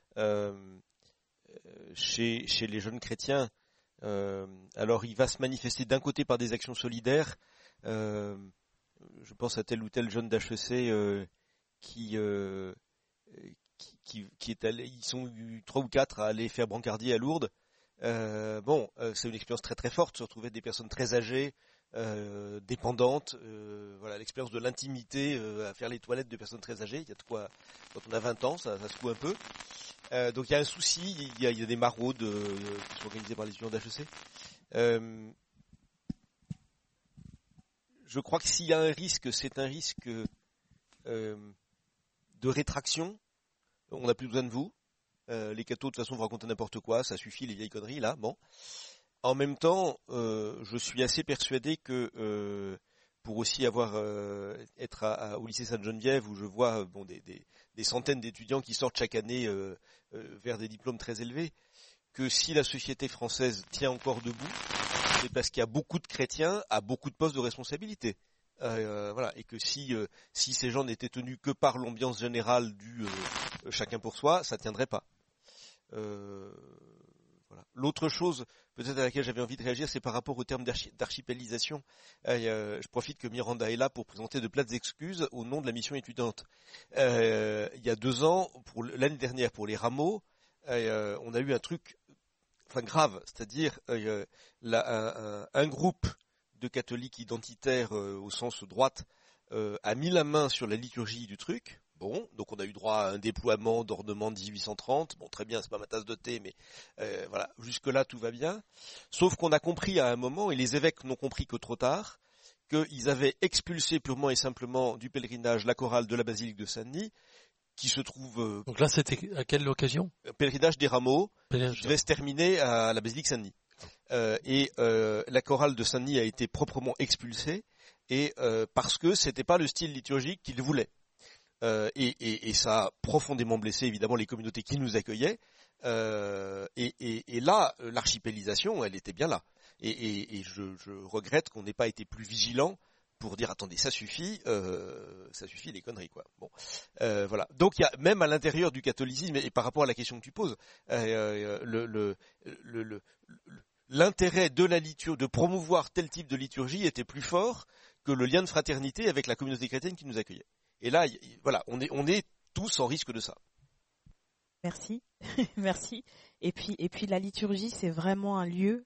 chez les jeunes chrétiens. Alors il va se manifester d'un côté par des actions solidaires. Je pense à tel ou tel jeune d'HEC qui est allé, ils sont 3 ou 4 à aller faire brancardier à Lourdes. C'est une expérience très très forte, se retrouver avec des personnes très âgées, dépendantes, voilà, l'expérience de l'intimité, à faire les toilettes de personnes très âgées. Il y a de quoi, quand on a 20 ans, ça secoue un peu. Donc il y a un souci, il y a des maraudes qui sont organisées par les étudiants d'HEC. Je crois que s'il y a un risque, c'est un risque de rétraction. On n'a plus besoin de vous. Les cathos, de toute façon, vous racontez n'importe quoi, ça suffit, les vieilles conneries, là, bon. En même temps, je suis assez persuadé que pour aussi être au lycée Sainte-Geneviève, où je vois des centaines d'étudiants qui sortent chaque année vers des diplômes très élevés, que si la société française tient encore debout, c'est parce qu'il y a beaucoup de chrétiens à beaucoup de postes de responsabilité. Voilà, et que si ces gens n'étaient tenus que par l'ambiance générale du chacun pour soi, ça tiendrait pas. Voilà. L'autre chose, peut-être à laquelle j'avais envie de réagir, c'est par rapport au terme d'archipélisation. Je profite que Miranda est là pour présenter de plates excuses au nom de la mission étudiante. Il y a 2 ans, l'année dernière, pour les rameaux, on a eu un truc, grave, c'est-à-dire un groupe de catholiques identitaires au sens droite a mis la main sur la liturgie du truc. Bon, donc on a eu droit à un déploiement d'ornements de 1830. Bon, très bien, c'est pas ma tasse de thé, mais voilà, jusque-là tout va bien. Sauf qu'on a compris à un moment, et les évêques n'ont compris que trop tard, qu'ils avaient expulsé purement et simplement du pèlerinage la chorale de la basilique de Saint-Denis, qui se trouve... Donc là, c'était à quelle occasion? Pèlerinage des rameaux, qui devait se terminer à la basilique Saint-Denis. La chorale de Saint-Denis a été proprement expulsée, et parce que c'était pas le style liturgique qu'ils voulaient. Et ça a profondément blessé évidemment les communautés qui nous accueillaient. Et là, l'archipélisation, elle était bien là. Et je regrette qu'on n'ait pas été plus vigilant pour dire attendez, ça suffit les conneries, quoi. Bon, voilà. Donc il y a même à l'intérieur du catholicisme, et par rapport à la question que tu poses, l'intérêt de la liturgie, de promouvoir tel type de liturgie, était plus fort que le lien de fraternité avec la communauté chrétienne qui nous accueillait. Et là, voilà, on est tous en risque de ça. Merci, merci. Et puis la liturgie, c'est vraiment un lieu,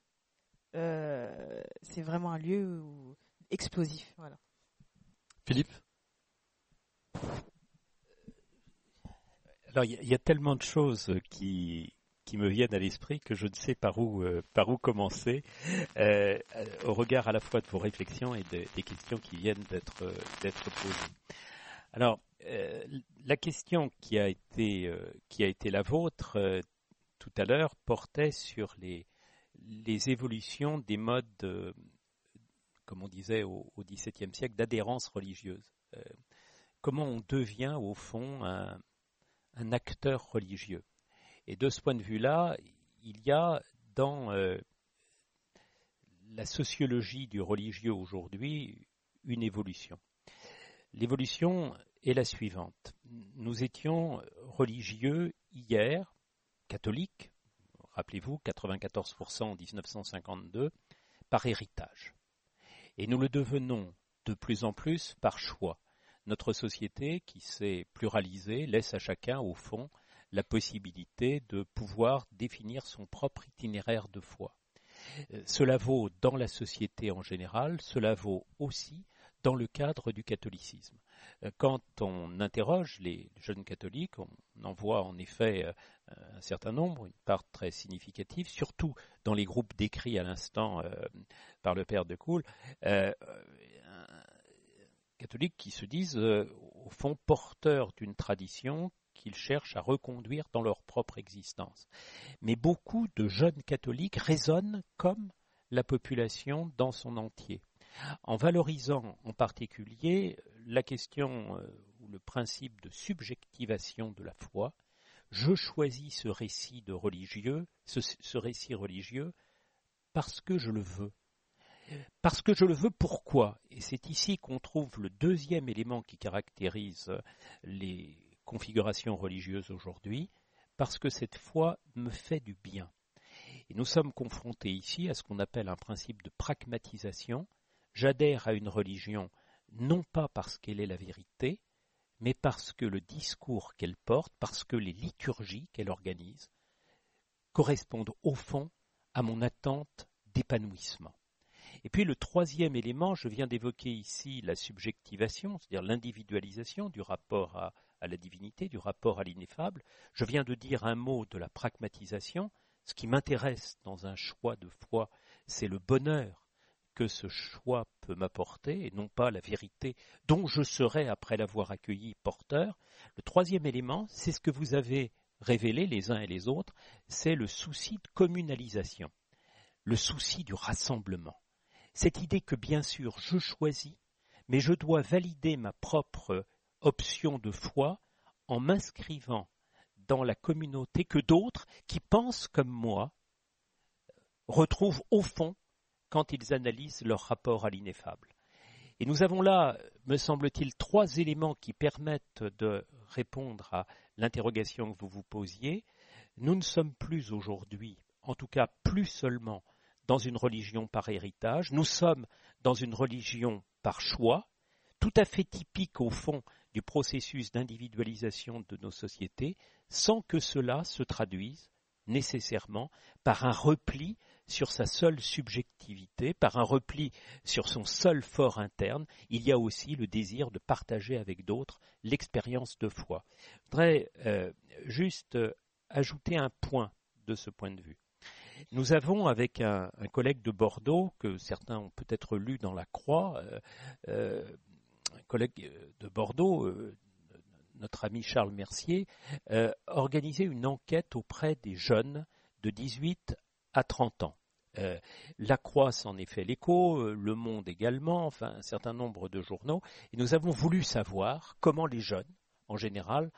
explosif. Voilà. Philippe? Alors, il y a tellement de choses qui me viennent à l'esprit que je ne sais par où commencer, au regard à la fois de vos réflexions et des questions qui viennent d'être posées. Alors, la question qui a été la vôtre tout à l'heure portait sur les évolutions des modes, comme on disait au XVIIe siècle, d'adhérence religieuse. Comment on devient au fond un acteur religieux. Et de ce point de vue-là, il y a dans la sociologie du religieux aujourd'hui une évolution. L'évolution est la suivante. Nous étions religieux hier, catholiques, rappelez-vous, 94% en 1952, par héritage. Et nous le devenons de plus en plus par choix. Notre société, qui s'est pluralisée, laisse à chacun, au fond, la possibilité de pouvoir définir son propre itinéraire de foi. Cela vaut dans la société en général, cela vaut aussi dans le cadre du catholicisme. Quand on interroge les jeunes catholiques, on en voit en effet un certain nombre, une part très significative, surtout dans les groupes décrits à l'instant par le père de Cool, catholiques qui se disent au fond porteurs d'une tradition qu'ils cherchent à reconduire dans leur propre existence. Mais beaucoup de jeunes catholiques raisonnent comme la population dans son entier, en valorisant en particulier la question ou le principe de subjectivation de la foi. Je choisis ce récit religieux parce que je le veux. Parce que je le veux, pourquoi ? Et c'est ici qu'on trouve le deuxième élément qui caractérise les configurations religieuses aujourd'hui, parce que cette foi me fait du bien. Et nous sommes confrontés ici à ce qu'on appelle un principe de pragmatisation. J'adhère à une religion non pas parce qu'elle est la vérité, mais parce que le discours qu'elle porte, parce que les liturgies qu'elle organise, correspondent au fond à mon attente d'épanouissement. Et puis le troisième élément, je viens d'évoquer ici la subjectivation, c'est-à-dire l'individualisation du rapport à la divinité, du rapport à l'ineffable. Je viens de dire un mot de la pragmatisation. Ce qui m'intéresse dans un choix de foi, c'est le bonheur que ce choix peut m'apporter, et non pas la vérité dont je serai, après l'avoir accueilli, porteur. Le troisième élément, c'est ce que vous avez révélé les uns et les autres, c'est le souci de communalisation, le souci du rassemblement. Cette idée que, bien sûr, je choisis, mais je dois valider ma propre option de foi en m'inscrivant dans la communauté que d'autres qui pensent comme moi retrouvent au fond quand ils analysent leur rapport à l'ineffable. Et nous avons là, me semble-t-il, trois éléments qui permettent de répondre à l'interrogation que vous vous posiez. Nous ne sommes plus aujourd'hui, en tout cas plus seulement, dans une religion par héritage, nous sommes dans une religion par choix, tout à fait typique au fond du processus d'individualisation de nos sociétés, sans que cela se traduise nécessairement par un repli sur sa seule subjectivité, par un repli sur son seul fort interne. Il y a aussi le désir de partager avec d'autres l'expérience de foi. Je voudrais juste ajouter un point de ce point de vue. Nous avons, avec un collègue de Bordeaux, que certains ont peut-être lu dans La Croix, un collègue de Bordeaux, notre ami Charles Mercier, organisé une enquête auprès des jeunes de 18 à 30 ans. La Croix s'en est fait l'écho, Le Monde également, enfin un certain nombre de journaux, et nous avons voulu savoir comment les jeunes, en général,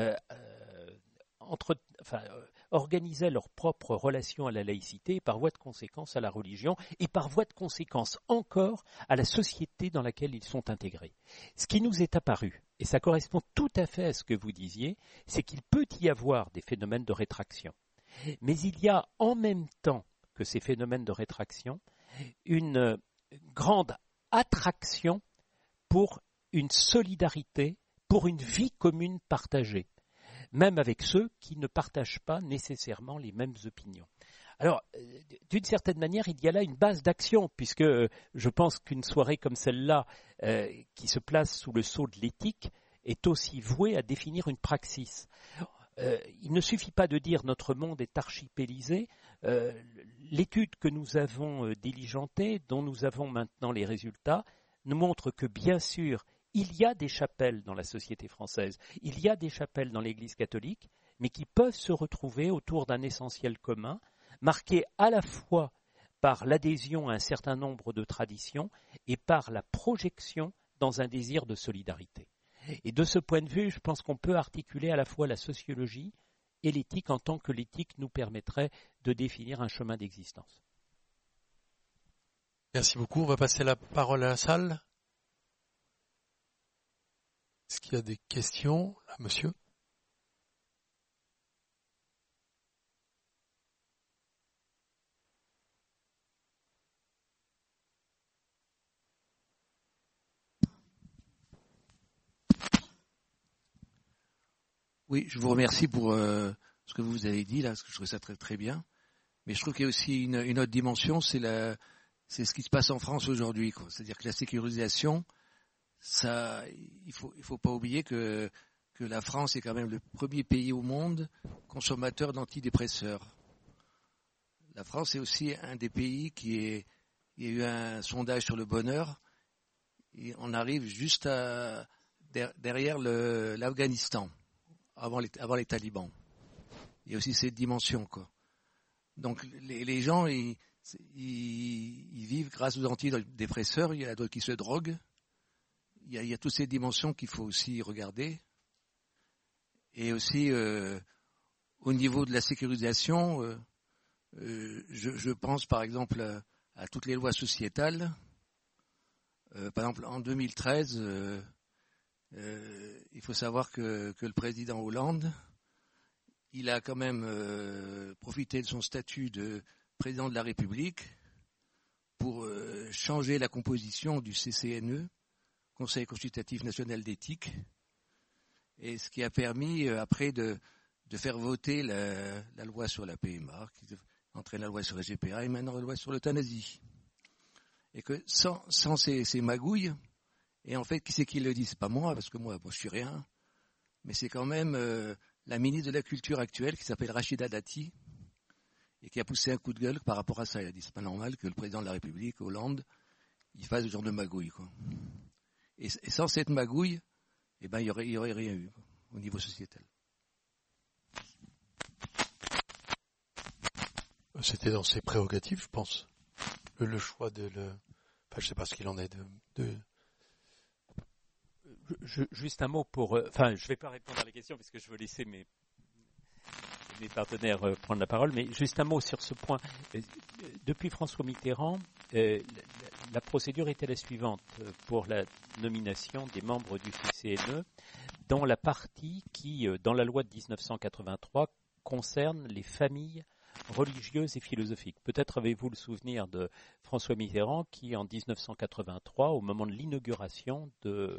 organisaient leur propre relation à la laïcité et par voie de conséquence à la religion et par voie de conséquence encore à la société dans laquelle ils sont intégrés. Ce qui nous est apparu, et ça correspond tout à fait à ce que vous disiez, c'est qu'il peut y avoir des phénomènes de rétraction. Mais il y a en même temps que ces phénomènes de rétraction une grande attraction pour une solidarité, pour une vie commune partagée, même avec ceux qui ne partagent pas nécessairement les mêmes opinions. Alors, d'une certaine manière, il y a là une base d'action, puisque je pense qu'une soirée comme celle-là, qui se place sous le sceau de l'éthique, est aussi vouée à définir une praxis. Il ne suffit pas de dire notre monde est archipélisé. L'étude que nous avons diligentée, dont nous avons maintenant les résultats, nous montre que, bien sûr, il y a des chapelles dans la société française, il y a des chapelles dans l'Église catholique, mais qui peuvent se retrouver autour d'un essentiel commun, marqué à la fois par l'adhésion à un certain nombre de traditions et par la projection dans un désir de solidarité. Et de ce point de vue, je pense qu'on peut articuler à la fois la sociologie et l'éthique en tant que l'éthique nous permettrait de définir un chemin d'existence. Merci beaucoup. On va passer la parole à la salle. Est-ce qu'il y a des questions, là, monsieur ? Oui, je vous remercie pour ce que vous avez dit là, parce que je trouve ça très très bien. Mais je trouve qu'il y a aussi une autre dimension, c'est ce qui se passe en France aujourd'hui, quoi. C'est-à-dire que la sécurisation, ça, il faut pas oublier que la France est quand même le premier pays au monde consommateur d'antidépresseurs. La France est aussi un des pays il y a eu un sondage sur le bonheur, et on arrive juste derrière l'Afghanistan. avant les talibans. Il y a aussi cette dimension, quoi. Donc les gens, ils vivent grâce aux antidépresseurs. Il y a d'autres qui se droguent. Il y a toutes ces dimensions qu'il faut aussi regarder. Et aussi, au niveau de la sécurisation, je pense par exemple à toutes les lois sociétales. Par exemple, en 2013, il faut savoir que le président Hollande, il a quand même profité de son statut de président de la République pour changer la composition du CCNE, Conseil consultatif national d'éthique, et ce qui a permis après de faire voter la loi sur la PMA, qui entraîne la loi sur la GPA et maintenant la loi sur l'euthanasie. Et que sans ces magouilles, et en fait, qui c'est qui le dit? C'est pas moi, parce que moi je suis rien, mais c'est quand même la ministre de la Culture actuelle qui s'appelle Rachida Dati, et qui a poussé un coup de gueule par rapport à ça. Elle a dit c'est pas normal que le président de la République, Hollande, il fasse ce genre de magouille, quoi. Et sans cette magouille, eh ben il y aurait rien eu, quoi, au niveau sociétal. C'était dans ses prérogatives, je pense. Le choix enfin, je sais pas ce qu'il en est Juste un mot pour... Enfin, je ne vais pas répondre à la question parce que je veux laisser mes partenaires prendre la parole, mais juste un mot sur ce point. Depuis François Mitterrand, la procédure était la suivante pour la nomination des membres du CCNE dans la partie qui, dans la loi de 1983, concerne les familles religieuses et philosophiques. Peut-être avez-vous le souvenir de François Mitterrand qui, en 1983, au moment de l'inauguration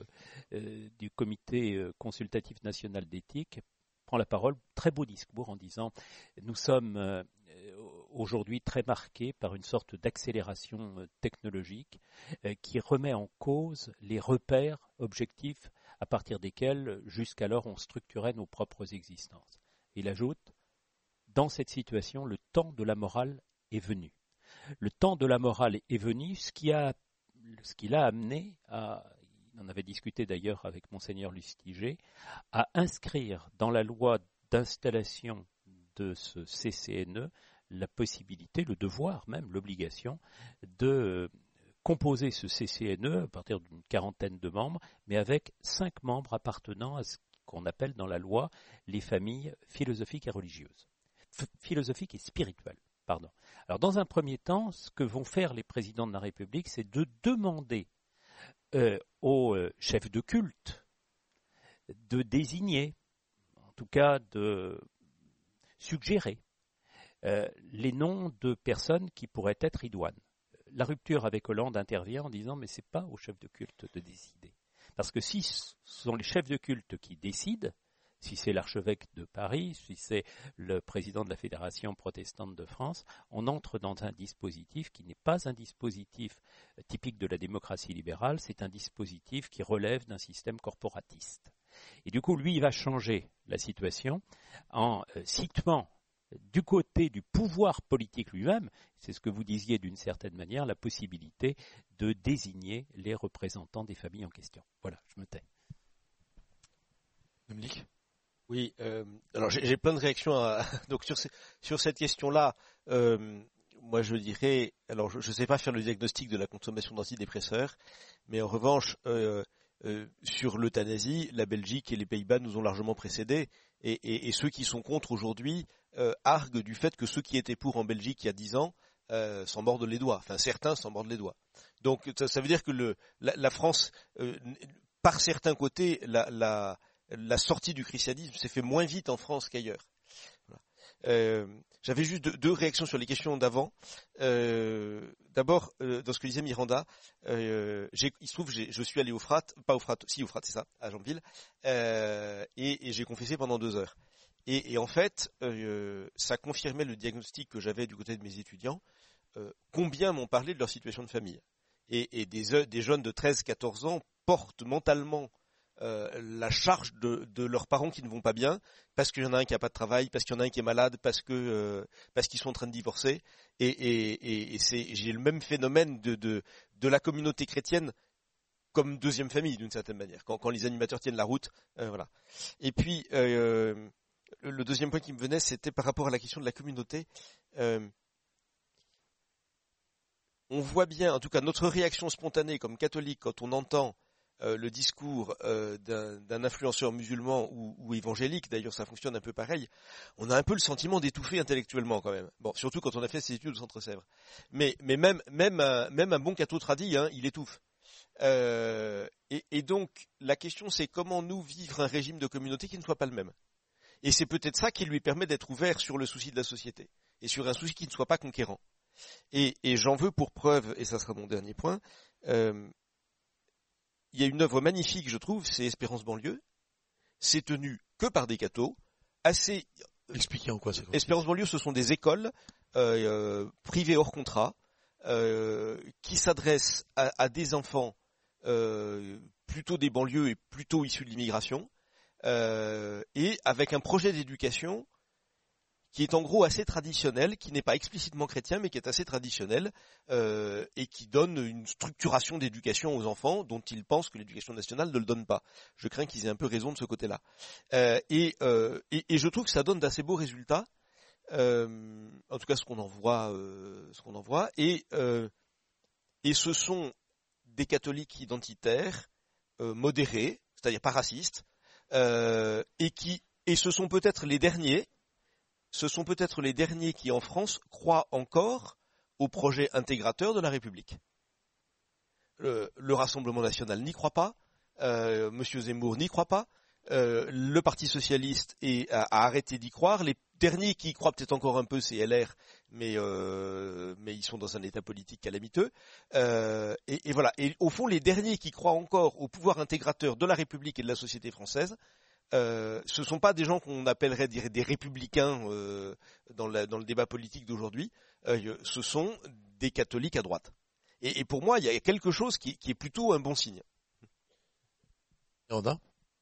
du comité consultatif national d'éthique, prend la parole, très beau discours en disant « Nous sommes aujourd'hui très marqués par une sorte d'accélération technologique qui remet en cause les repères objectifs à partir desquels, jusqu'alors, on structurait nos propres existences. » Il ajoute dans cette situation, le temps de la morale est venu. Le temps de la morale est venu, ce qui l'a amené à, il en avait discuté d'ailleurs avec Monseigneur Lustiger, à inscrire dans la loi d'installation de ce CCNE la possibilité, le devoir même, l'obligation de composer ce CCNE à partir d'une quarantaine de membres, mais avec 5 membres appartenant à ce qu'on appelle dans la loi les familles philosophiques et religieuses. Philosophique et spirituelle, pardon. Alors, dans un premier temps, ce que vont faire les présidents de la République, c'est de demander aux chefs de culte de désigner, en tout cas de suggérer, les noms de personnes qui pourraient être idoines. La rupture avec Hollande intervient en disant « mais ce n'est pas aux chefs de culte de décider ». Parce que si ce sont les chefs de culte qui décident, si c'est l'archevêque de Paris, si c'est le président de la Fédération protestante de France, on entre dans un dispositif qui n'est pas un dispositif typique de la démocratie libérale, c'est un dispositif qui relève d'un système corporatiste. Et du coup, lui, il va changer la situation en situant du côté du pouvoir politique lui-même, c'est ce que vous disiez d'une certaine manière, la possibilité de désigner les représentants des familles en question. Voilà, je me tais. Dominique ? Oui, alors j'ai plein de réactions donc sur cette question-là. Moi, je dirais, alors je ne sais pas faire le diagnostic de la consommation d'antidépresseurs, mais en revanche, sur l'euthanasie, la Belgique et les Pays-Bas nous ont largement précédés, et ceux qui sont contre aujourd'hui arguent du fait que ceux qui étaient pour en Belgique il y a 10 ans s'en mordent les doigts. Enfin, certains s'en mordent les doigts. Donc, ça veut dire que la France, par certains côtés, la sortie du christianisme s'est fait moins vite en France qu'ailleurs. Voilà. J'avais juste deux réactions sur les questions d'avant. D'abord, dans ce que disait Miranda, il se trouve je suis allé au Frat, c'est ça, à Jambeville, et j'ai confessé pendant 2 heures. Et en fait, ça confirmait le diagnostic que j'avais du côté de mes étudiants, combien m'ont parlé de leur situation de famille. Et des jeunes de 13-14 ans portent mentalement la charge de leurs parents qui ne vont pas bien, parce qu'il y en a un qui n'a pas de travail, parce qu'il y en a un qui est malade, parce qu'ils sont en train de divorcer. Et j'ai le même phénomène de la communauté chrétienne comme deuxième famille d'une certaine manière. Quand les animateurs tiennent la route, voilà. Et puis le deuxième point qui me venait, c'était par rapport à la question de la communauté. On voit bien, en tout cas, notre réaction spontanée comme catholique quand on entend le discours d'un influenceur musulman ou évangélique, d'ailleurs ça fonctionne un peu pareil, on a un peu le sentiment d'étouffer intellectuellement quand même. Bon, surtout quand on a fait ses études au Centre-Sèvres. Mais même un bon catho tradi, il étouffe. Et donc la question c'est comment nous vivre un régime de communauté qui ne soit pas le même. Et c'est peut-être ça qui lui permet d'être ouvert sur le souci de la société et sur un souci qui ne soit pas conquérant. Et j'en veux pour preuve, et ça sera mon dernier point, il y a une œuvre magnifique, je trouve, c'est Espérance banlieue. C'est tenu que par des cathos, assez. Expliquez en quoi c'est. Espérance banlieue, ce sont des écoles privées hors contrat qui s'adressent à des enfants plutôt des banlieues et plutôt issus de l'immigration, et avec un projet d'éducation qui est en gros assez traditionnel, qui n'est pas explicitement chrétien, mais qui est assez traditionnel, et qui donne une structuration d'éducation aux enfants dont ils pensent que l'éducation nationale ne le donne pas. Je crains qu'ils aient un peu raison de ce côté-là. Et je trouve que ça donne d'assez beaux résultats, en tout cas ce qu'on en voit. Et ce sont des catholiques identitaires, modérés, c'est-à-dire pas racistes, et ce sont peut-être les derniers qui, en France, croient encore au projet intégrateur de la République. Le Rassemblement national n'y croit pas, Monsieur Zemmour n'y croit pas, le Parti socialiste a arrêté d'y croire. Les derniers qui y croient peut-être encore un peu, c'est LR, mais ils sont dans un état politique calamiteux. Et voilà. Et au fond, les derniers qui croient encore au pouvoir intégrateur de la République et de la société française, ce sont pas des gens qu'on appellerait des républicains dans le débat politique d'aujourd'hui. Ce sont des catholiques à droite. Et pour moi, il y a quelque chose qui est plutôt un bon signe. Yanda ?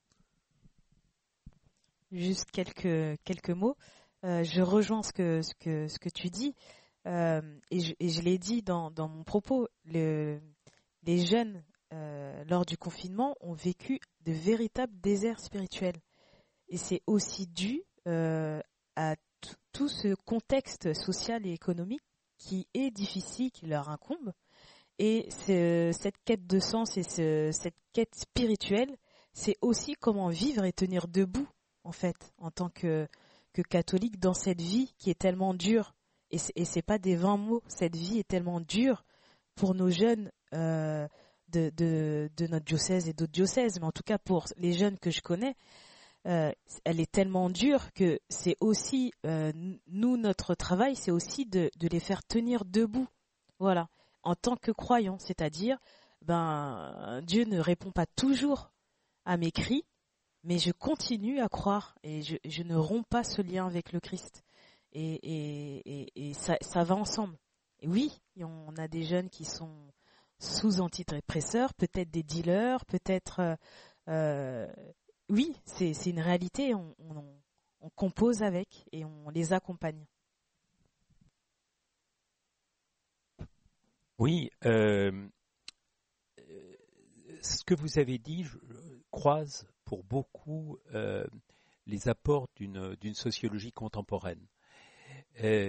Juste quelques mots. Je rejoins ce que tu dis, et je l'ai dit dans mon propos. Les jeunes lors du confinement ont vécu de véritables déserts spirituels, et c'est aussi dû à tout ce contexte social et économique qui est difficile, qui leur incombe, et cette quête de sens et cette quête spirituelle, c'est aussi comment vivre et tenir debout, en fait, en tant que catholique, dans cette vie qui est tellement dure. Et c'est pas des vains mots, cette vie est tellement dure pour nos jeunes de notre diocèse et d'autres diocèses, mais en tout cas pour les jeunes que je connais, elle est tellement dure que c'est aussi, nous, notre travail, c'est aussi de les faire tenir debout, voilà, en tant que croyants, c'est-à-dire, Dieu ne répond pas toujours à mes cris, mais je continue à croire et je ne romps pas ce lien avec le Christ. Et ça va ensemble. Et oui, on a des jeunes qui sont sous antidépresseurs, peut-être des dealers, peut-être... oui, c'est une réalité, on compose avec et on les accompagne. Oui, ce que vous avez dit, je croise pour beaucoup les apports d'une sociologie contemporaine. Les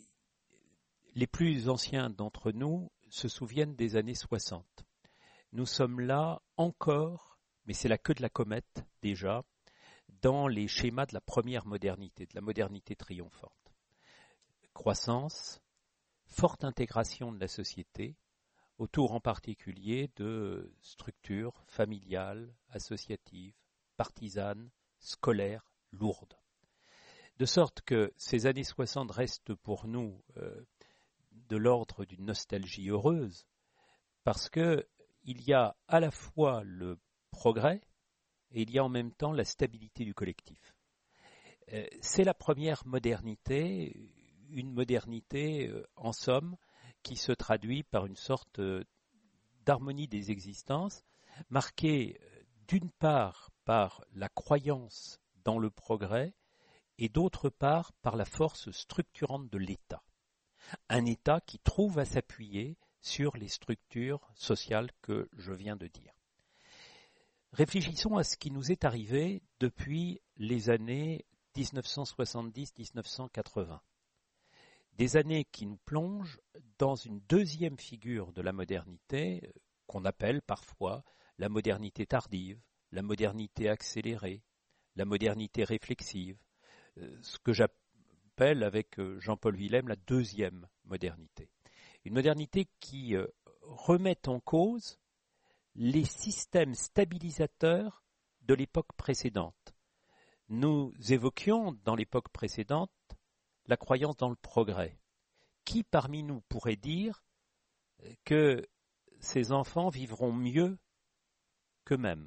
plus anciens d'entre nous se souviennent des années 60. Nous sommes là encore, mais c'est la queue de la comète déjà, dans les schémas de la première modernité, de la modernité triomphante. Croissance, forte intégration de la société, autour en particulier de structures familiales, associatives, partisanes, scolaires, lourdes. De sorte que ces années 60 restent pour nous de l'ordre d'une nostalgie heureuse, parce qu'il y a à la fois le progrès et il y a en même temps la stabilité du collectif. C'est la première modernité, une modernité en somme qui se traduit par une sorte d'harmonie des existences, marquée d'une part par la croyance dans le progrès et d'autre part par la force structurante de l'État. Un État qui trouve à s'appuyer sur les structures sociales que je viens de dire. Réfléchissons à ce qui nous est arrivé depuis les années 1970-1980. Des années qui nous plongent dans une deuxième figure de la modernité qu'on appelle parfois la modernité tardive, la modernité accélérée, la modernité réflexive, ce que j'appelle avec Jean-Paul Villem la deuxième modernité. Une modernité qui remet en cause les systèmes stabilisateurs de l'époque précédente. Nous évoquions dans l'époque précédente la croyance dans le progrès. Qui parmi nous pourrait dire que ces enfants vivront mieux qu'eux-mêmes?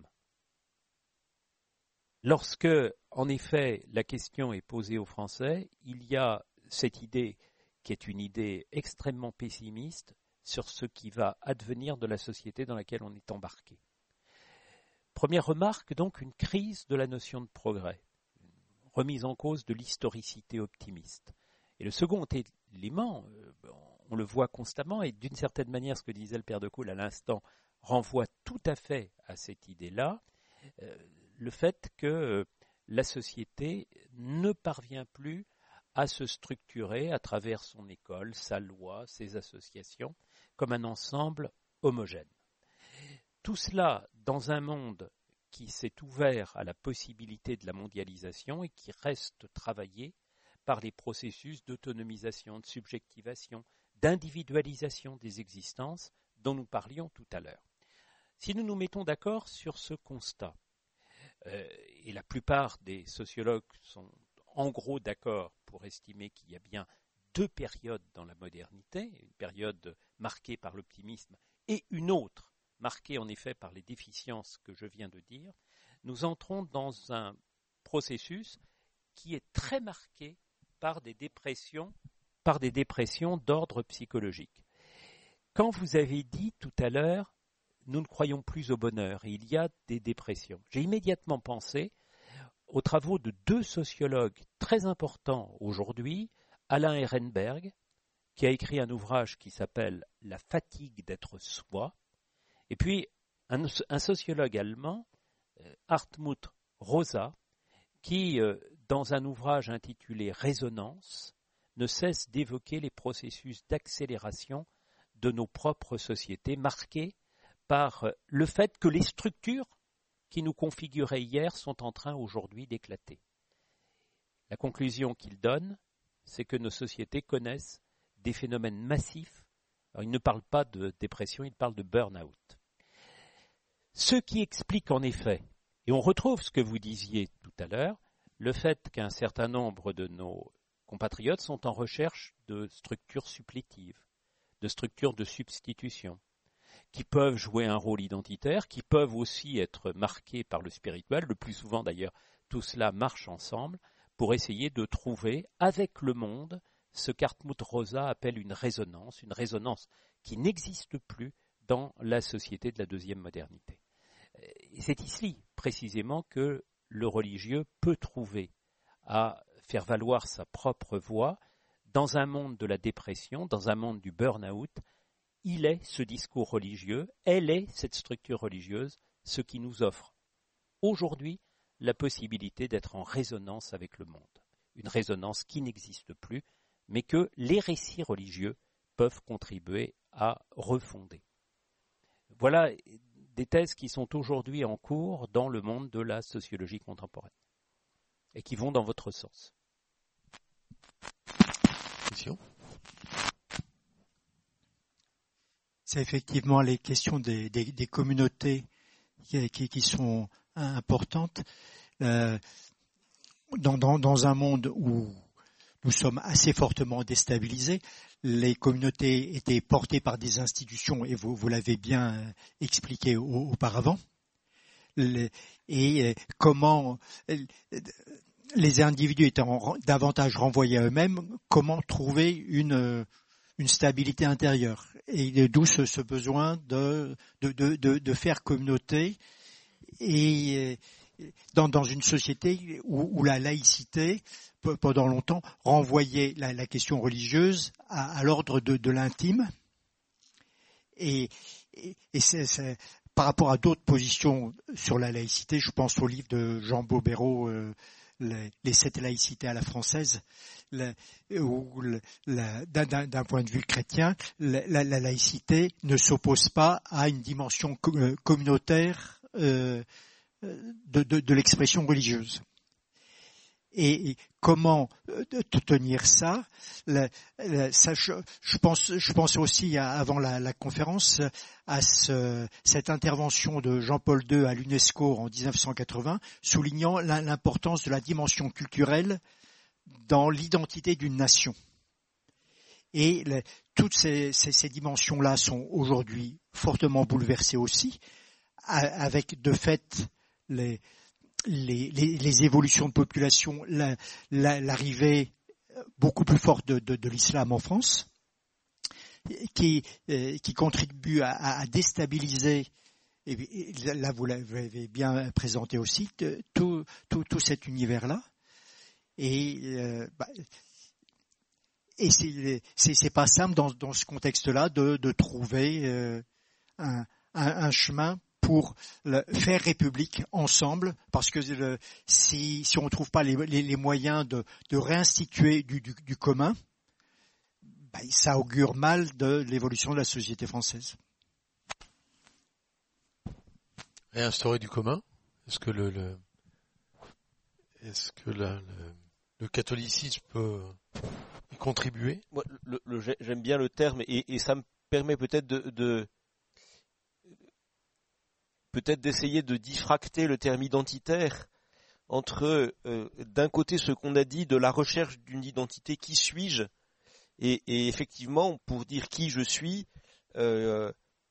Lorsque, en effet, la question est posée aux Français, il y a cette idée qui est une idée extrêmement pessimiste sur ce qui va advenir de la société dans laquelle on est embarqué. Première remarque, donc, une crise de la notion de progrès, une remise en cause de l'historicité optimiste. Et le second élément, on le voit constamment, et d'une certaine manière, ce que disait le père de Caules à l'instant renvoie tout à fait à cette idée-là, le fait que la société ne parvient plus à se structurer à travers son école, sa loi, ses associations, comme un ensemble homogène. Tout cela dans un monde qui s'est ouvert à la possibilité de la mondialisation et qui reste travaillé par les processus d'autonomisation, de subjectivation, d'individualisation des existences dont nous parlions tout à l'heure. Si nous nous mettons d'accord sur ce constat, et la plupart des sociologues sont en gros d'accord pour estimer qu'il y a bien deux périodes dans la modernité, une période marquée par l'optimisme et une autre marquée en effet par les déficiences que je viens de dire, nous entrons dans un processus qui est très marqué par des dépressions d'ordre psychologique. Quand vous avez dit tout à l'heure, nous ne croyons plus au bonheur et il y a des dépressions, j'ai immédiatement pensé aux travaux de deux sociologues très importants aujourd'hui, Alain Ehrenberg, qui a écrit un ouvrage qui s'appelle « La fatigue d'être soi », et puis un sociologue allemand, Hartmut Rosa, qui, dans un ouvrage intitulé « Résonance », ne cesse d'évoquer les processus d'accélération de nos propres sociétés, marqués par le fait que les structures qui nous configuraient hier sont en train aujourd'hui d'éclater. La conclusion qu'il donne, c'est que nos sociétés connaissent des phénomènes massifs. Alors, il ne parle pas de dépression, il parle de burn-out. Ce qui explique en effet, et on retrouve ce que vous disiez tout à l'heure, le fait qu'un certain nombre de nos compatriotes sont en recherche de structures supplétives, de structures de substitution, qui peuvent jouer un rôle identitaire, qui peuvent aussi être marqués par le spirituel. Le plus souvent d'ailleurs, tout cela marche ensemble pour essayer de trouver avec le monde ce qu'Hartmut Rosa appelle une résonance qui n'existe plus dans la société de la deuxième modernité. Et c'est ici précisément que le religieux peut trouver à faire valoir sa propre voix dans un monde de la dépression, dans un monde du burn-out. Il est ce discours religieux, elle est cette structure religieuse, ce qui nous offre aujourd'hui la possibilité d'être en résonance avec le monde. Une résonance qui n'existe plus, mais que les récits religieux peuvent contribuer à refonder. Voilà des thèses qui sont aujourd'hui en cours dans le monde de la sociologie contemporaine et qui vont dans votre sens. Question ? C'est effectivement les questions des communautés qui sont importantes. Dans un monde où nous sommes assez fortement déstabilisés, les communautés étaient portées par des institutions, et vous l'avez bien expliqué auparavant. Et comment les individus étant davantage renvoyés à eux-mêmes, comment trouver une stabilité intérieure, et d'où ce besoin de faire communauté, et dans une société où la laïcité, pendant longtemps, renvoyait la question religieuse à l'ordre de l'intime, et c'est par rapport à d'autres positions sur la laïcité, je pense au livre de Jean Bobéro, les 7 laïcités à la française, où d'un point de vue chrétien, la laïcité ne s'oppose pas à une dimension communautaire de l'expression religieuse. Et comment tenir ça, je pense aussi avant la conférence à cette intervention de Jean-Paul II à l'UNESCO en 1980, soulignant l'importance de la dimension culturelle dans l'identité d'une nation. Et toutes ces dimensions-là sont aujourd'hui fortement bouleversées aussi, avec de fait les évolutions de population, l'arrivée beaucoup plus forte de l'islam en France, qui contribue à déstabiliser, et là vous l'avez bien présenté aussi, tout cet univers-là. Et c'est pas simple dans ce contexte-là de trouver un chemin pour faire République ensemble, parce que si on ne trouve pas les moyens de réinstituer du commun, ça augure mal de l'évolution de la société française. Réinstaurer du commun, est-ce que le catholicisme peut y contribuer? Moi, j'aime bien le terme et ça me permet peut-être d'essayer de diffracter le terme identitaire entre d'un côté ce qu'on a dit de la recherche d'une identité, qui suis-je, et effectivement pour dire qui je suis, on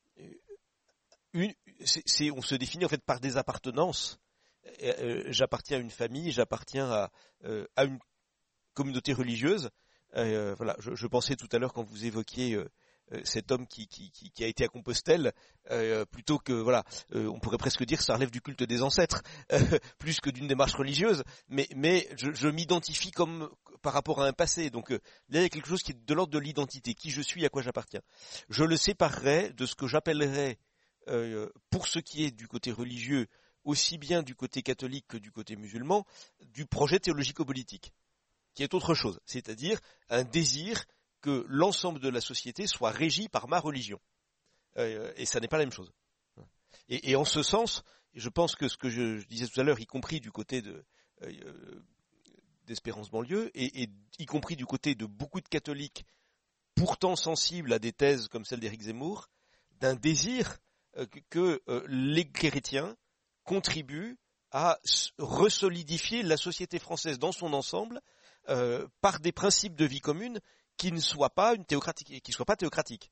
se définit en fait par des appartenances. J'appartiens à une famille, j'appartiens à une communauté religieuse. Voilà, je pensais tout à l'heure quand vous évoquiez cet homme qui a été à Compostelle, plutôt que on pourrait presque dire que ça relève du culte des ancêtres, plus que d'une démarche religieuse, mais je m'identifie comme par rapport à un passé. Donc là il y a quelque chose qui est de l'ordre de l'identité, qui je suis, à quoi j'appartiens. Je le séparerais de ce que j'appellerais, pour ce qui est du côté religieux, aussi bien du côté catholique que du côté musulman, du projet théologico-politique, qui est autre chose, c'est-à-dire un désir que l'ensemble de la société soit régie par ma religion. Et ça n'est pas la même chose. Et en ce sens, je pense que ce que je disais tout à l'heure, y compris du côté d'Espérance Banlieue, et y compris du côté de beaucoup de catholiques, pourtant sensibles à des thèses comme celle d'Éric Zemmour, d'un désir que les chrétiens contribuent à resolidifier la société française dans son ensemble par des principes de vie commune qui ne soient pas théocratiques.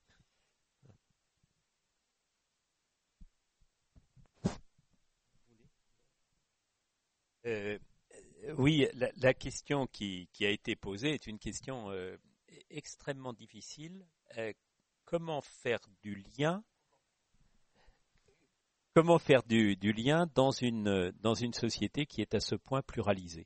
Oui, la question qui a été posée est une question extrêmement difficile. Comment faire du lien dans une société qui est à ce point pluralisée?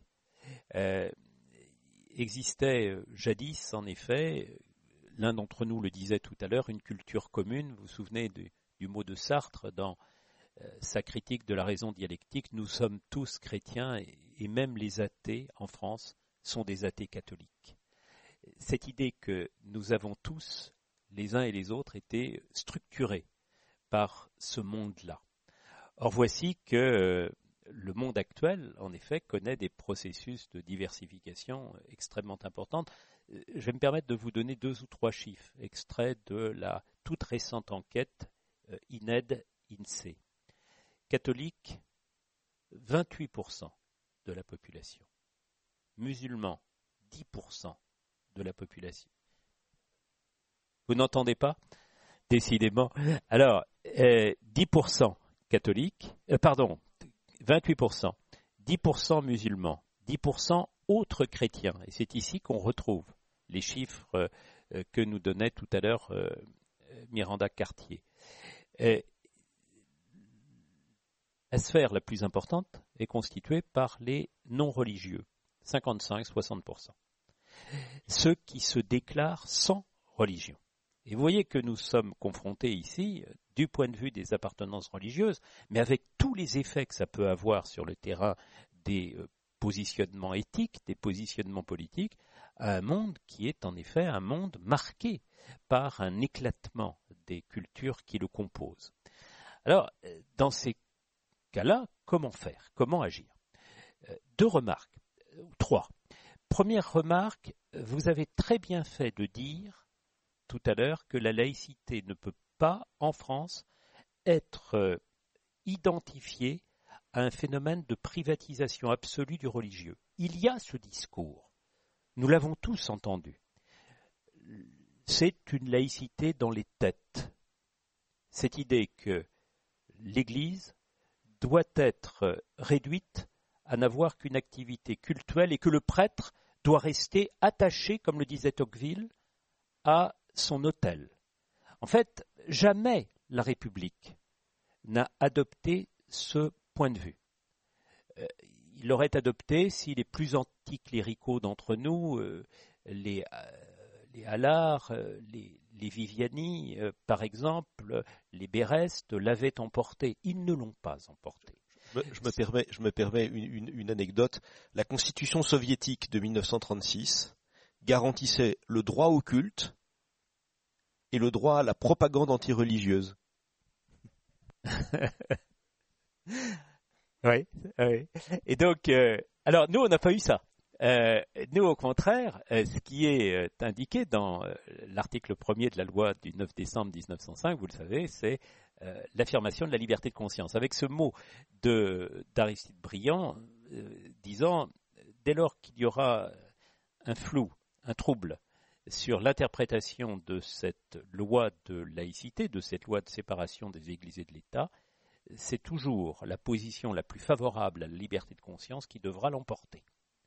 Existait jadis, en effet, l'un d'entre nous le disait tout à l'heure, une culture commune. Vous vous souvenez du mot de Sartre dans sa critique de la raison dialectique, nous sommes tous chrétiens et même les athées en France sont des athées catholiques. Cette idée que nous avons tous, les uns et les autres, été structurés par ce monde-là. Or voici que le monde actuel, en effet, connaît des processus de diversification extrêmement importants. Je vais me permettre de vous donner 2 ou 3 chiffres, extraits de la toute récente enquête INED-INSEE. Catholiques, 28% de la population. Musulmans, 10% de la population. Vous n'entendez pas? Décidément. Alors, 10% catholiques, 28%, 10% musulmans, 10% autres chrétiens. Et c'est ici qu'on retrouve les chiffres que nous donnait tout à l'heure Miranda Cartier. La sphère la plus importante est constituée par les non-religieux, 55-60%. Ceux qui se déclarent sans religion. Et vous voyez que nous sommes confrontés ici, du point de vue des appartenances religieuses, mais avec tous les effets que ça peut avoir sur le terrain des positionnements éthiques, des positionnements politiques, à un monde qui est en effet un monde marqué par un éclatement des cultures qui le composent. Alors, dans ces cas-là, comment faire? Comment agir? 2 remarques, 3. Première remarque, vous avez très bien fait de dire tout à l'heure que la laïcité ne peut pas, en France, être identifiée à un phénomène de privatisation absolue du religieux. Il y a ce discours. Nous l'avons tous entendu. C'est une laïcité dans les têtes. Cette idée que l'Église doit être réduite à n'avoir qu'une activité cultuelle et que le prêtre doit rester attaché, comme le disait Tocqueville, à son autel. En fait, jamais la République n'a adopté ce point de vue. Il l'aurait adopté si les plus anticléricaux d'entre nous, les Allard, les Viviani, par exemple, les Berest, l'avaient emporté. Ils ne l'ont pas emporté. Je me permets une anecdote. La Constitution soviétique de 1936 garantissait le droit au culte et le droit à la propagande antireligieuse. Oui. Et donc, alors nous, on n'a pas eu ça. Nous, au contraire, ce qui est indiqué dans l'article 1er de la loi du 9 décembre 1905, vous le savez, c'est l'affirmation de la liberté de conscience. Avec ce mot d'Aristide Briand disant, dès lors qu'il y aura un flou, un trouble sur l'interprétation de cette loi de laïcité, de cette loi de séparation des églises et de l'État, c'est toujours la position la plus favorable à la liberté de conscience qui devra l'emporter.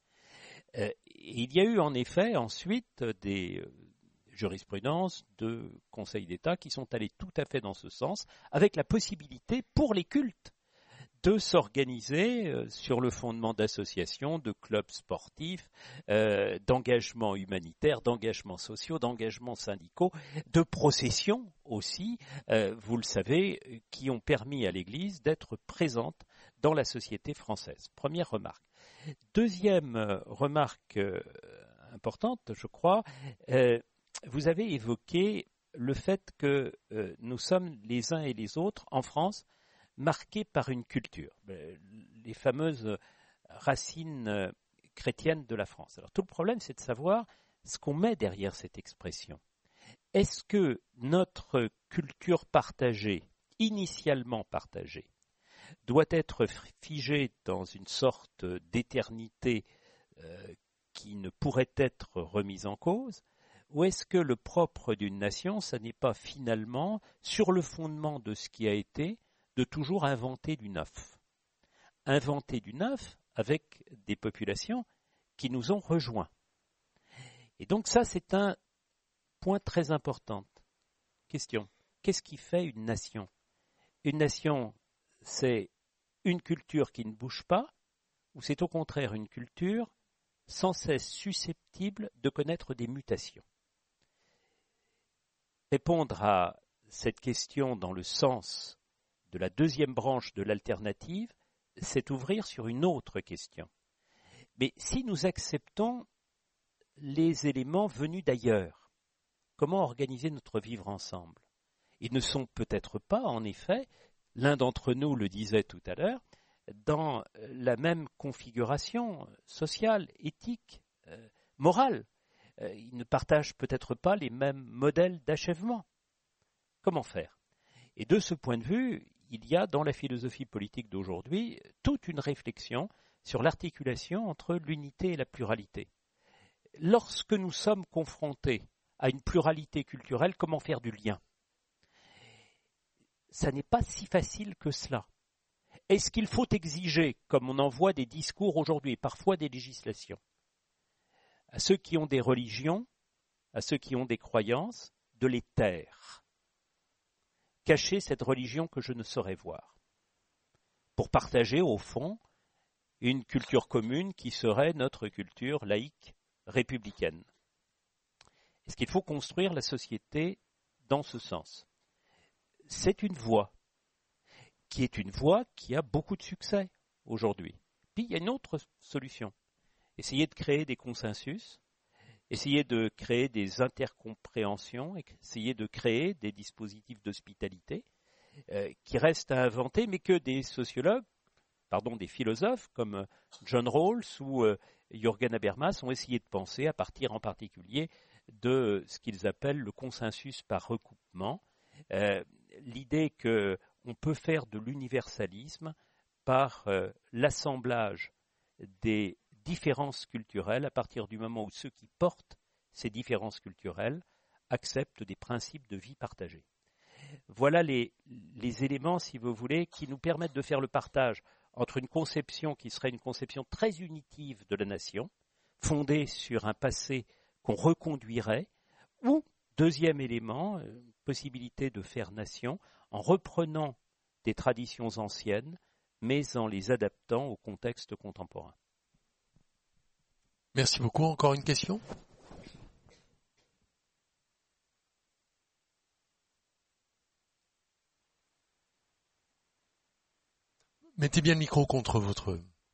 Il y a eu en effet ensuite des jurisprudences de Conseil d'État qui sont allées tout à fait dans ce sens, avec la possibilité pour les cultes de s'organiser sur le fondement d'associations, de clubs sportifs, d'engagements humanitaires, d'engagements sociaux, d'engagements syndicaux, de processions aussi, vous le savez, qui ont permis à l'Église d'être présente dans la société française. Première remarque. Deuxième remarque importante, je crois, vous avez évoqué le fait que nous sommes les uns et les autres en France marqués par une culture, les fameuses racines chrétiennes de la France. Alors tout le problème, c'est de savoir ce qu'on met derrière cette expression. Est-ce que notre culture partagée, initialement partagée, doit être figée dans une sorte d'éternité qui ne pourrait être remise en cause, ou est-ce que le propre d'une nation, ça n'est pas finalement, sur le fondement de ce qui a été, de toujours inventer du neuf. Inventer du neuf avec des populations qui nous ont rejoints. Et donc ça, c'est un point très important. Question, qu'est-ce qui fait une nation? Une nation, c'est une culture qui ne bouge pas, ou c'est au contraire une culture sans cesse susceptible de connaître des mutations? Répondre à cette question dans le sens de la deuxième branche de l'alternative, c'est ouvrir sur une autre question. Mais si nous acceptons les éléments venus d'ailleurs, comment organiser notre vivre ensemble? Ils ne sont peut-être pas, en effet, l'un d'entre nous le disait tout à l'heure, dans la même configuration sociale, éthique, morale. Ils ne partagent peut-être pas les mêmes modèles d'achèvement. Comment faire? Et de ce point de vue, il y a dans la philosophie politique d'aujourd'hui toute une réflexion sur l'articulation entre l'unité et la pluralité. Lorsque nous sommes confrontés à une pluralité culturelle, comment faire du lien? Ça n'est pas si facile que cela. Est-ce qu'il faut exiger, comme on en voit des discours aujourd'hui, parfois des législations, à ceux qui ont des religions, à ceux qui ont des croyances, de les taire? Cacher cette religion que je ne saurais voir, pour partager au fond une culture commune qui serait notre culture laïque républicaine. Est-ce qu'il faut construire la société dans ce sens? c'est une voie qui est une voie qui a beaucoup de succès aujourd'hui. Puis il y a une autre solution. Essayer de créer des consensus, essayer de créer des intercompréhensions, essayer de créer des dispositifs d'hospitalité qui restent à inventer, mais que des des philosophes comme John Rawls ou Jürgen Habermas ont essayé de penser à partir en particulier de ce qu'ils appellent le consensus par recoupement, l'idée qu'on peut faire de l'universalisme par l'assemblage des différences culturelles à partir du moment où ceux qui portent ces différences culturelles acceptent des principes de vie partagés. Voilà les éléments, si vous voulez, qui nous permettent de faire le partage entre une conception qui serait une conception très unitive de la nation, fondée sur un passé qu'on reconduirait, ou, deuxième élément, possibilité de faire nation en reprenant des traditions anciennes, mais en les adaptant au contexte contemporain. Merci beaucoup. Encore une question ? Mettez bien le micro contre votre...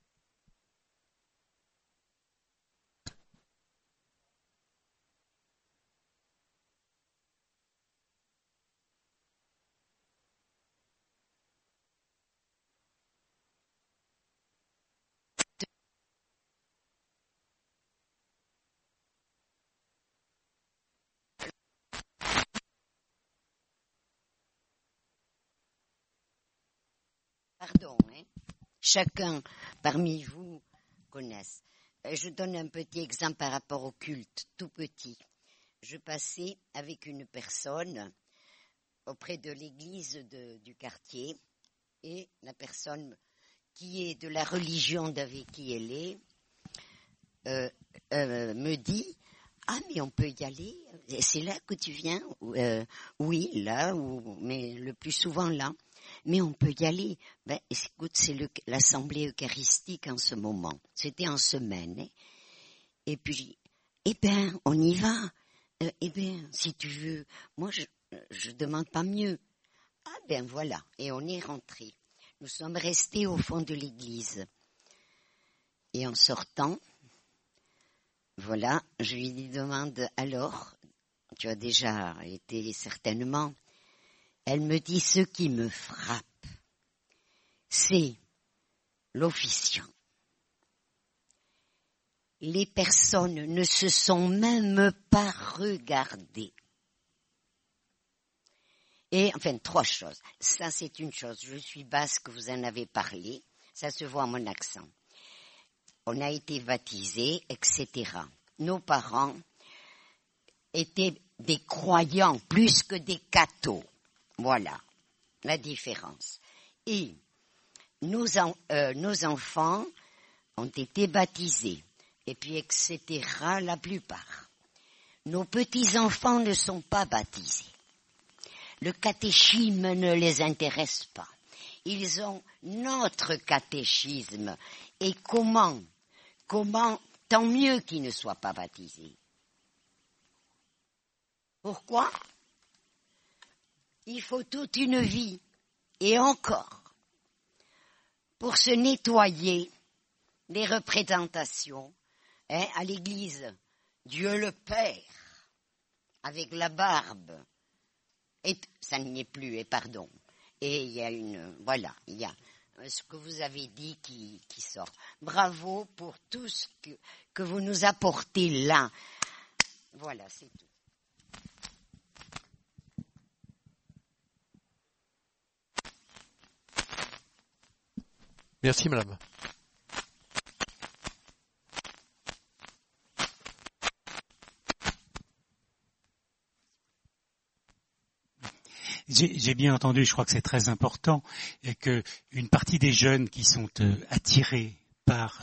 Pardon, chacun parmi vous connaisse. Je donne un petit exemple par rapport au culte, tout petit. Je passais avec une personne auprès de l'église du quartier et la personne qui est de la religion d'avec qui elle est me dit « Ah, mais on peut y aller, c'est là que tu viens ?» Oui, là, mais le plus souvent là. Mais on peut y aller. Ben, écoute, c'est l'assemblée eucharistique en ce moment. C'était en semaine. Et puis, on y va. Si tu veux. Moi, je demande pas mieux. Ah voilà. Et on est rentré. Nous sommes restés au fond de l'église. Et en sortant, voilà, je lui demande alors, tu as déjà été certainement. Elle me dit, ce qui me frappe, c'est l'officiant. Les personnes ne se sont même pas regardées. Et, enfin, 3 choses. Ça, c'est une chose. Je suis basque, vous en avez parlé. Ça se voit à mon accent. On a été baptisés, etc. Nos parents étaient des croyants plus que des cathos. Voilà la différence. Et nos enfants ont été baptisés, et puis etc. la plupart. Nos petits-enfants ne sont pas baptisés. Le catéchisme ne les intéresse pas. Ils ont notre catéchisme. Et comment, tant mieux qu'ils ne soient pas baptisés. Pourquoi ? Il faut toute une vie, et encore, pour se nettoyer les représentations à l'église. Dieu le Père, avec la barbe, et ça n'y est plus, et pardon. Et il y a il y a ce que vous avez dit qui sort. Bravo pour tout ce que vous nous apportez là. Voilà, c'est tout. Merci, madame. J'ai bien entendu, je crois que c'est très important, et que une partie des jeunes qui sont attirés par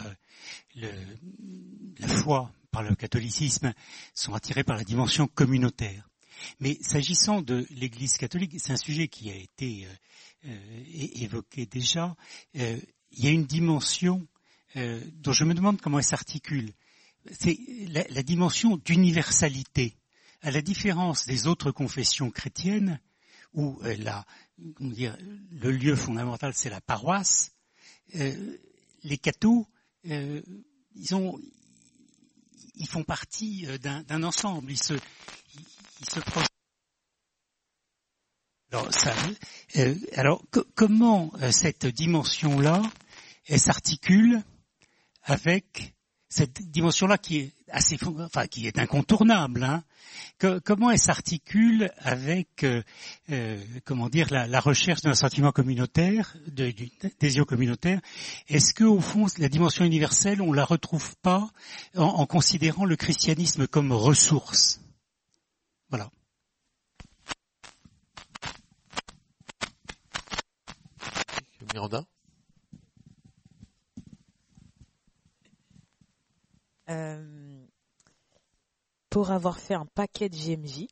la foi, par le catholicisme, sont attirés par la dimension communautaire. Mais s'agissant de l'Église catholique, c'est un sujet qui a été évoqué déjà. Il y a une dimension dont je me demande comment elle s'articule. C'est la dimension d'universalité. À la différence des autres confessions chrétiennes, où le lieu fondamental, c'est la paroisse. Les cathos, ils font partie d'un ensemble. Ils se projettent. Alors, comment cette dimension-là, elle s'articule avec cette dimension-là qui est qui est incontournable, hein. Comment elle s'articule avec, la recherche d'un sentiment communautaire, d'une adhésion communautaire? Est-ce que, au fond, la dimension universelle, on la retrouve pas en considérant le christianisme comme ressource? Voilà. Miranda? Pour avoir fait un paquet de GMJ,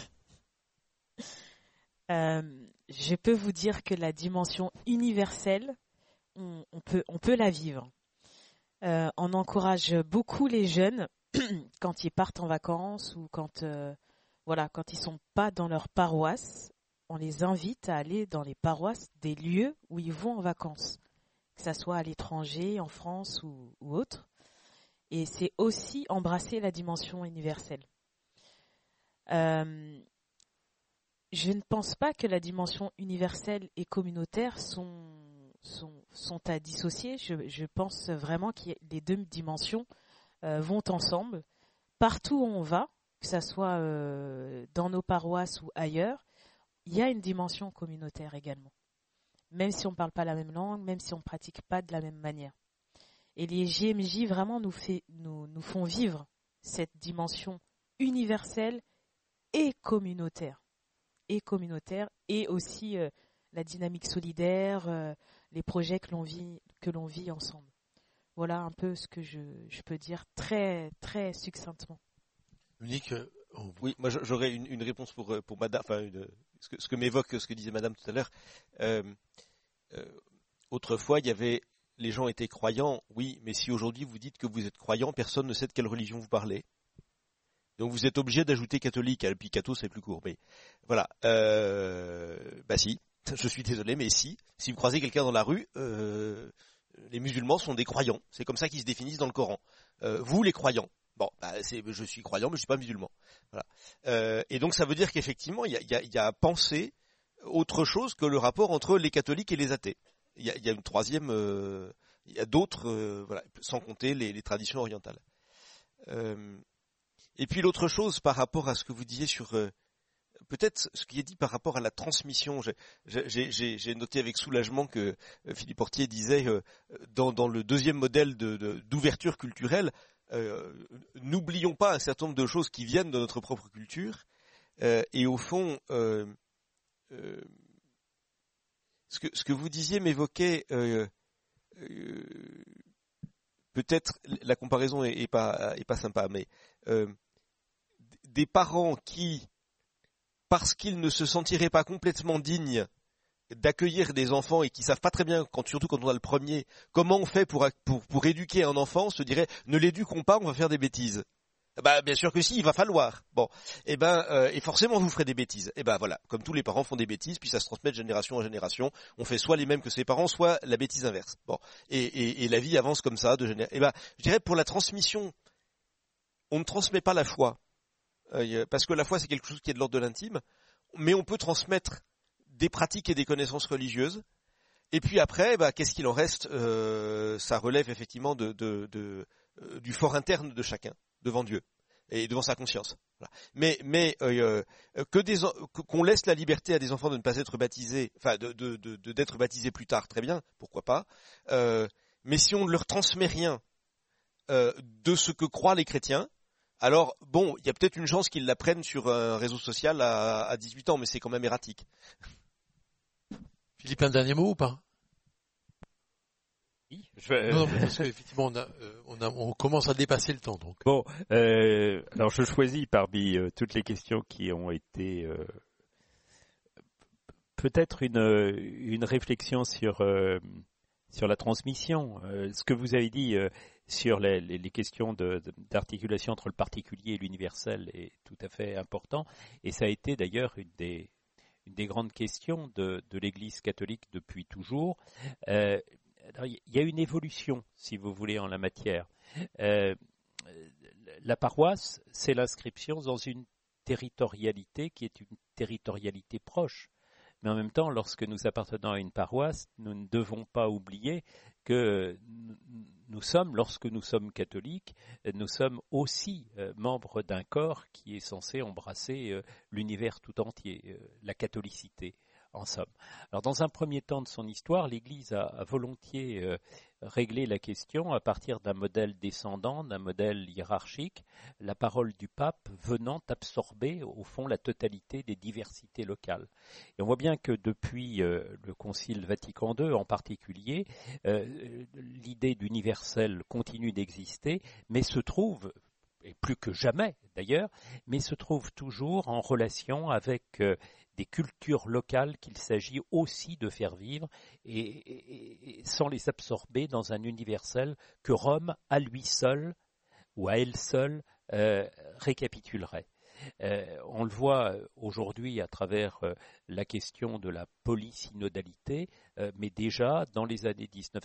je peux vous dire que la dimension universelle, on peut la vivre. On encourage beaucoup les jeunes quand ils partent en vacances ou quand ils sont pas dans leur paroisse. On les invite à aller dans les paroisses des lieux où ils vont en vacances, que ça soit à l'étranger, en France ou autre. Et c'est aussi embrasser la dimension universelle. Je ne pense pas que la dimension universelle et communautaire sont à dissocier. Je pense vraiment que les deux dimensions vont ensemble. Partout où on va, que ça soit dans nos paroisses ou ailleurs, il y a une dimension communautaire également. Même si on ne parle pas la même langue, même si on ne pratique pas de la même manière. Et les GMJ vraiment nous font vivre cette dimension universelle et communautaire. Et aussi la dynamique solidaire, les projets que l'on vit ensemble. Voilà un peu ce que je peux dire très, très succinctement. Unique. Oui, moi j'aurais une réponse pour Madame, ce que m'évoque ce que disait Madame tout à l'heure. Autrefois, les gens étaient croyants, oui, mais si aujourd'hui vous dites que vous êtes croyant, personne ne sait de quelle religion vous parlez. Donc vous êtes obligé d'ajouter catholique, et puis catho c'est plus court. Mais voilà, si, je suis désolé, mais si vous croisez quelqu'un dans la rue, les musulmans sont des croyants. C'est comme ça qu'ils se définissent dans le Coran. Vous les croyants. Bon, je suis croyant, mais je suis pas musulman. Voilà. Et donc ça veut dire qu'effectivement, il y a à penser autre chose que le rapport entre les catholiques et les athées. Il y a une troisième, il y a d'autres, sans compter les traditions orientales. Et puis l'autre chose par rapport à ce que vous disiez sur peut-être ce qui est dit par rapport à la transmission. J'ai noté avec soulagement que Philippe Portier disait dans le deuxième modèle d'ouverture culturelle, n'oublions pas un certain nombre de choses qui viennent de notre propre culture et au fond ce que vous disiez m'évoquait peut-être la comparaison est pas sympa, mais des parents qui, parce qu'ils ne se sentiraient pas complètement dignes d'accueillir des enfants et qui savent pas très bien, surtout quand on a le premier, comment on fait pour éduquer un enfant, se diraient ne l'éduquons pas, on va faire des bêtises. Bien sûr que si, il va falloir. Bon, et forcément vous ferez des bêtises. Voilà, comme tous les parents font des bêtises, puis ça se transmet de génération en génération. On fait soit les mêmes que ses parents, soit la bêtise inverse. Bon, et la vie avance comme ça de génération. Je dirais pour la transmission, on ne transmet pas la foi, parce que la foi c'est quelque chose qui est de l'ordre de l'intime, mais on peut transmettre des pratiques et des connaissances religieuses. Et puis après, qu'est-ce qu'il en reste? Ça relève effectivement du fort interne de chacun devant Dieu et devant sa conscience. Voilà. Mais qu'on laisse la liberté à des enfants de ne pas être baptisés, d'être baptisés plus tard, très bien, pourquoi pas. Mais si on ne leur transmet rien de ce que croient les chrétiens, alors bon, il y a peut-être une chance qu'ils l'apprennent sur un réseau social à 18 ans, mais c'est quand même erratique. Philippe, un dernier mot ou pas? Oui, Non, parce qu'effectivement, on commence à dépasser le temps. Donc. Bon, alors je choisis parmi toutes les questions qui ont été peut-être une réflexion sur la transmission. Ce que vous avez dit sur les questions d'articulation entre le particulier et l'universel est tout à fait important. Et ça a été d'ailleurs une des grandes questions de l'Église catholique depuis toujours. Il y a une évolution, si vous voulez, en la matière. La paroisse, c'est l'inscription dans une territorialité qui est une territorialité proche. Mais en même temps, lorsque nous appartenons à une paroisse, nous ne devons pas oublier que nous sommes, lorsque nous sommes catholiques, nous sommes aussi membres d'un corps qui est censé embrasser l'univers tout entier, la catholicité, en somme. Alors, dans un premier temps de son histoire, l'Église a volontiers réglé la question à partir d'un modèle descendant, d'un modèle hiérarchique, la parole du pape venant absorber, au fond, la totalité des diversités locales. Et on voit bien que depuis le Concile Vatican II en particulier, l'idée d'universel continue d'exister, mais se trouve, et plus que jamais d'ailleurs, mais se trouve toujours en relation avec des cultures locales qu'il s'agit aussi de faire vivre et sans les absorber dans un universel que Rome, à lui seul ou à elle seule, récapitulerait. On le voit aujourd'hui à travers la question de la polysynodalité, mais déjà dans les années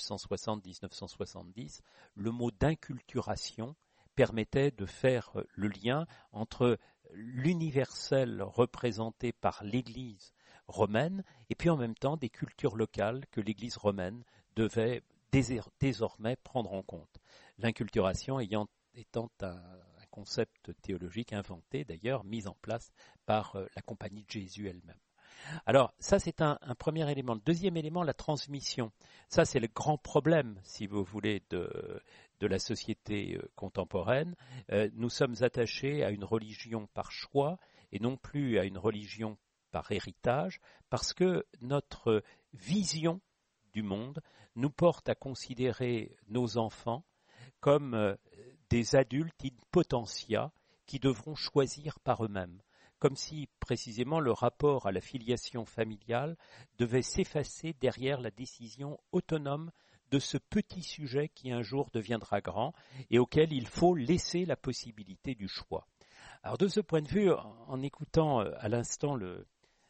1960-1970, le mot d'inculturation permettait de faire le lien entre l'universel représenté par l'Église romaine et puis en même temps des cultures locales que l'Église romaine devait désormais prendre en compte. L'inculturation étant un concept théologique inventé, d'ailleurs mis en place par la Compagnie de Jésus elle-même. Alors, ça c'est un premier élément. Le deuxième élément, la transmission. Ça c'est le grand problème, si vous voulez, de la société contemporaine. Nous sommes attachés à une religion par choix et non plus à une religion par héritage, parce que notre vision du monde nous porte à considérer nos enfants comme des adultes in potentia qui devront choisir par eux-mêmes. Comme si, précisément, le rapport à la filiation familiale devait s'effacer derrière la décision autonome de ce petit sujet qui un jour deviendra grand et auquel il faut laisser la possibilité du choix. Alors, de ce point de vue, en écoutant à l'instant le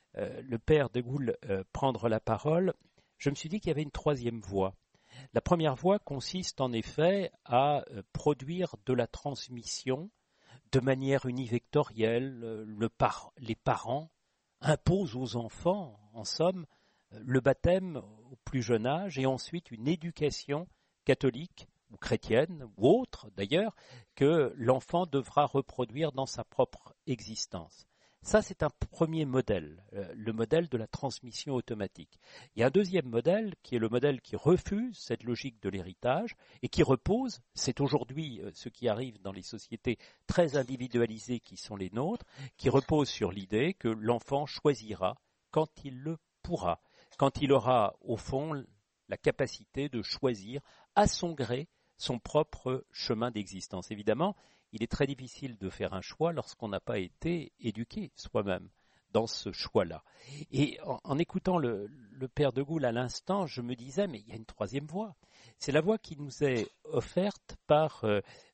père de Gaulle prendre la parole, je me suis dit qu'il y avait une troisième voie. La première voie consiste en effet à produire de la transmission de manière univectorielle. Les parents imposent aux enfants, en somme, le baptême au plus jeune âge et ensuite une éducation catholique ou chrétienne ou autre d'ailleurs que l'enfant devra reproduire dans sa propre existence. Ça, c'est un premier modèle, le modèle de la transmission automatique. Il y a un deuxième modèle qui est le modèle qui refuse cette logique de l'héritage et qui repose, c'est aujourd'hui ce qui arrive dans les sociétés très individualisées qui sont les nôtres, qui repose sur l'idée que l'enfant choisira quand il le pourra, quand il aura au fond la capacité de choisir à son gré son propre chemin d'existence. Évidemment, il est très difficile de faire un choix lorsqu'on n'a pas été éduqué soi-même dans ce choix-là. Et en écoutant le père de Gaulle à l'instant, je me disais, mais il y a une troisième voie. C'est la voie qui nous est offerte par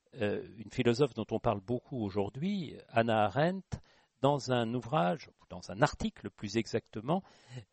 une philosophe dont on parle beaucoup aujourd'hui, Hannah Arendt, dans un ouvrage, dans un article plus exactement,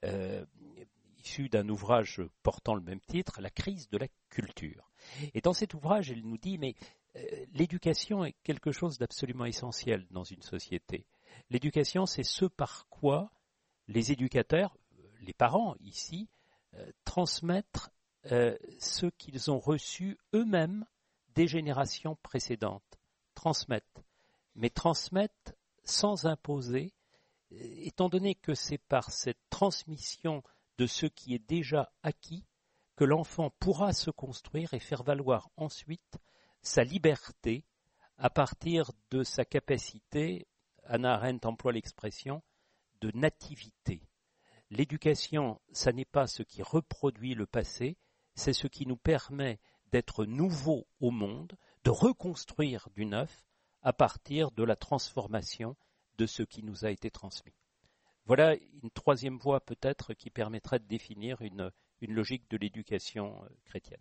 issu d'un ouvrage portant le même titre, La crise de la culture. Et dans cet ouvrage, elle nous dit, mais l'éducation est quelque chose d'absolument essentiel dans une société. L'éducation, c'est ce par quoi les éducateurs, les parents ici, transmettent ce qu'ils ont reçu eux-mêmes des générations précédentes. Transmettent, mais transmettent sans imposer, étant donné que c'est par cette transmission de ce qui est déjà acquis que l'enfant pourra se construire et faire valoir ensuite sa liberté à partir de sa capacité, Hannah Arendt emploie l'expression, de nativité. L'éducation, ça n'est pas ce qui reproduit le passé, c'est ce qui nous permet d'être nouveaux au monde, de reconstruire du neuf à partir de la transformation de ce qui nous a été transmis. Voilà une troisième voie peut-être qui permettrait de définir une logique de l'éducation chrétienne.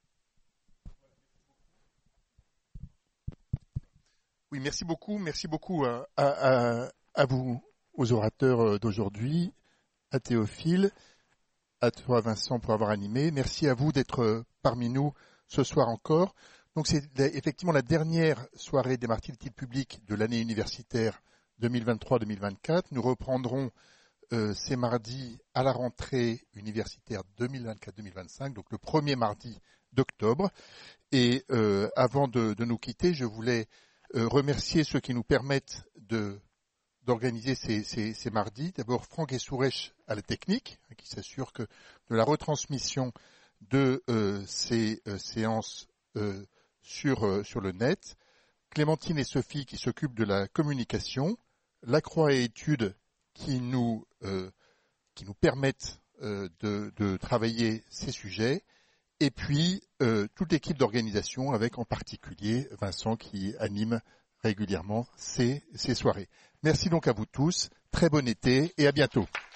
Oui, merci beaucoup à vous, aux orateurs d'aujourd'hui. à Théophile, à toi Vincent pour avoir animé. Merci à vous d'être parmi nous ce soir encore. Donc c'est effectivement la dernière soirée des martyrs de titre public de l'année universitaire 2023-2024. Nous reprendrons ces mardis à la rentrée universitaire 2024-2025, donc le premier mardi d'octobre. Et avant de nous quitter, je voulais remercier ceux qui nous permettent d'organiser ces mardis. D'abord Franck Essouresh à la technique, qui s'assure de la retransmission de ces séances sur le net. Clémentine et Sophie qui s'occupent de la communication. Lacroix et Études qui nous permettent de travailler ces sujets. Et puis toute l'équipe d'organisation avec en particulier Vincent qui anime régulièrement ces soirées. Merci donc à vous tous, très bon été et à bientôt.